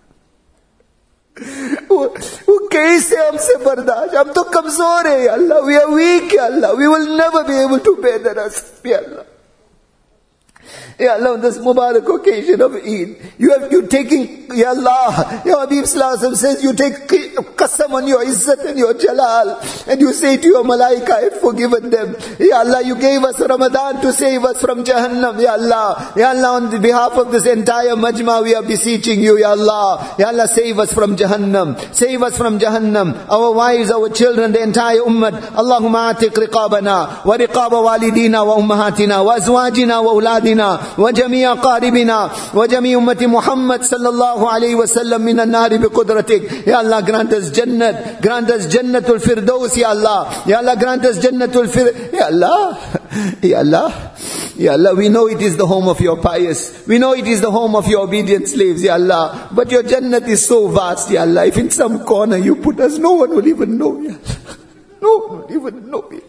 वो कैसे हमसे बर्दाश्त, हम तो कमजोर है, Ya Allah, we are weak, Ya Allah, we will never be able to bear that azab, Ya Allah. Ya Allah, on this Mubarak occasion of Eid, you have, you taking, Ya Allah, Ya Habib Sallallahu Alaihi Wasallam says, you take qasam on your izzat and your jalal, and you say to your malaika, I have forgiven them. Ya Allah, you gave us Ramadan to save us from Jahannam, Ya Allah. Ya Allah, on behalf of this entire majma, we are beseeching you, Ya Allah. Ya Allah, save us from Jahannam. Save us from Jahannam. Our wives, our children, the entire ummah. Allahumma atiq riqabana, wa riqaba walidina, wa ummahatina, wa azwajina, wa uladina, وجميع قاربنا وجميع أمة محمد صلى الله عليه وسلم من النار بقدرتك. Ya Allah, grant us Jannat, grant us Jannatul Firdaus, Ya Allah. Ya Allah, grant us Jannatul Firdaus. Ya Allah, Ya Allah, Ya Allah, we know it is the home of your pious, we know it is the home of your obedient slaves, Ya Allah, but your Jannat is so vast, Ya Allah. If in some corner you put us, no one will even know, Ya Allah. No one will even know, Ya Allah.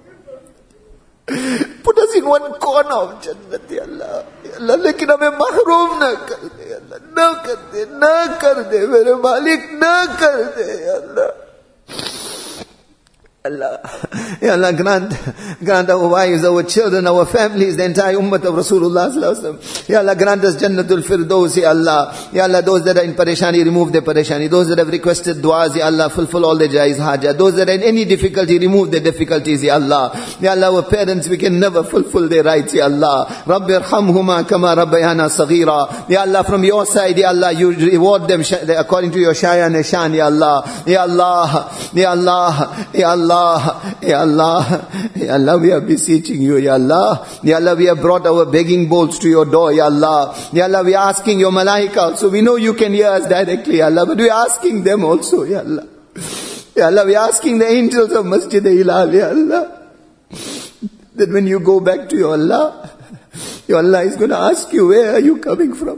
Put us in one corner of Jannat, Ya Allah. Ya Allah, लेकिन हमें mahroom ना कर दे, Ya Allah. ना कर दे, ना कर दे, मेरे मालिक, ना कर दे, Ya Allah. Allah, Ya Allah, grant, grant our wives, our children, our families, the entire ummah of Rasulullah sallallahu alaihi wasallam. Ya Allah, grant us Jannatul Firdaus, Ya Allah. Ya Allah, those that are in parishani, remove their parishani. Those that have requested du'as, Ya Allah, fulfill all their jaiz haja. Those that are in any difficulty, remove their difficulties, Ya Allah. Ya Allah, our parents, we can never fulfill their rights, Ya Allah. Rabbi irhamhuma kama rabbayana saghira. Ya Allah, from your side, Ya Allah, you reward them according to your shaya and shan, Ya Allah. Ya Allah, Ya Allah, Ya Allah. Ya Allah, Ya Allah, we are beseeching you, Ya Allah. Ya Allah, we have brought our begging bowls to your door, Ya Allah. Ya Allah, we are asking your malaika, so we know you can hear us directly, Ya Allah, but we are asking them also, Ya Allah. Ya Allah, we are asking the angels of Masjid Hilal, Ya Allah, that when you go back to your Allah, your Allah is going to ask you, where are you coming from?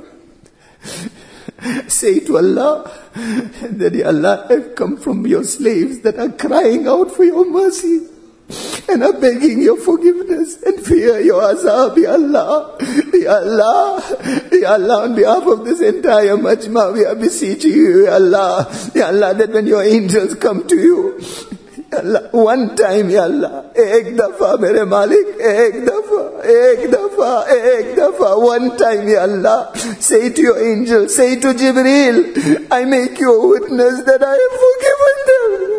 Say to Allah that, Ya Allah, I've come from your slaves that are crying out for your mercy and are begging your forgiveness and fear your azab, Ya Allah. Ya Allah, Ya Allah, on behalf of this entire majma, we are beseeching you, Ya Allah. Ya Allah, that when your angels come to you, Ya Allah, one time, Ya Allah, ek dafa, mere Malik, ek dafa, ek dafa, ek dafa, one time, Ya Allah, say to your angel, say to Jibreel, I make you a witness that I have forgiven them.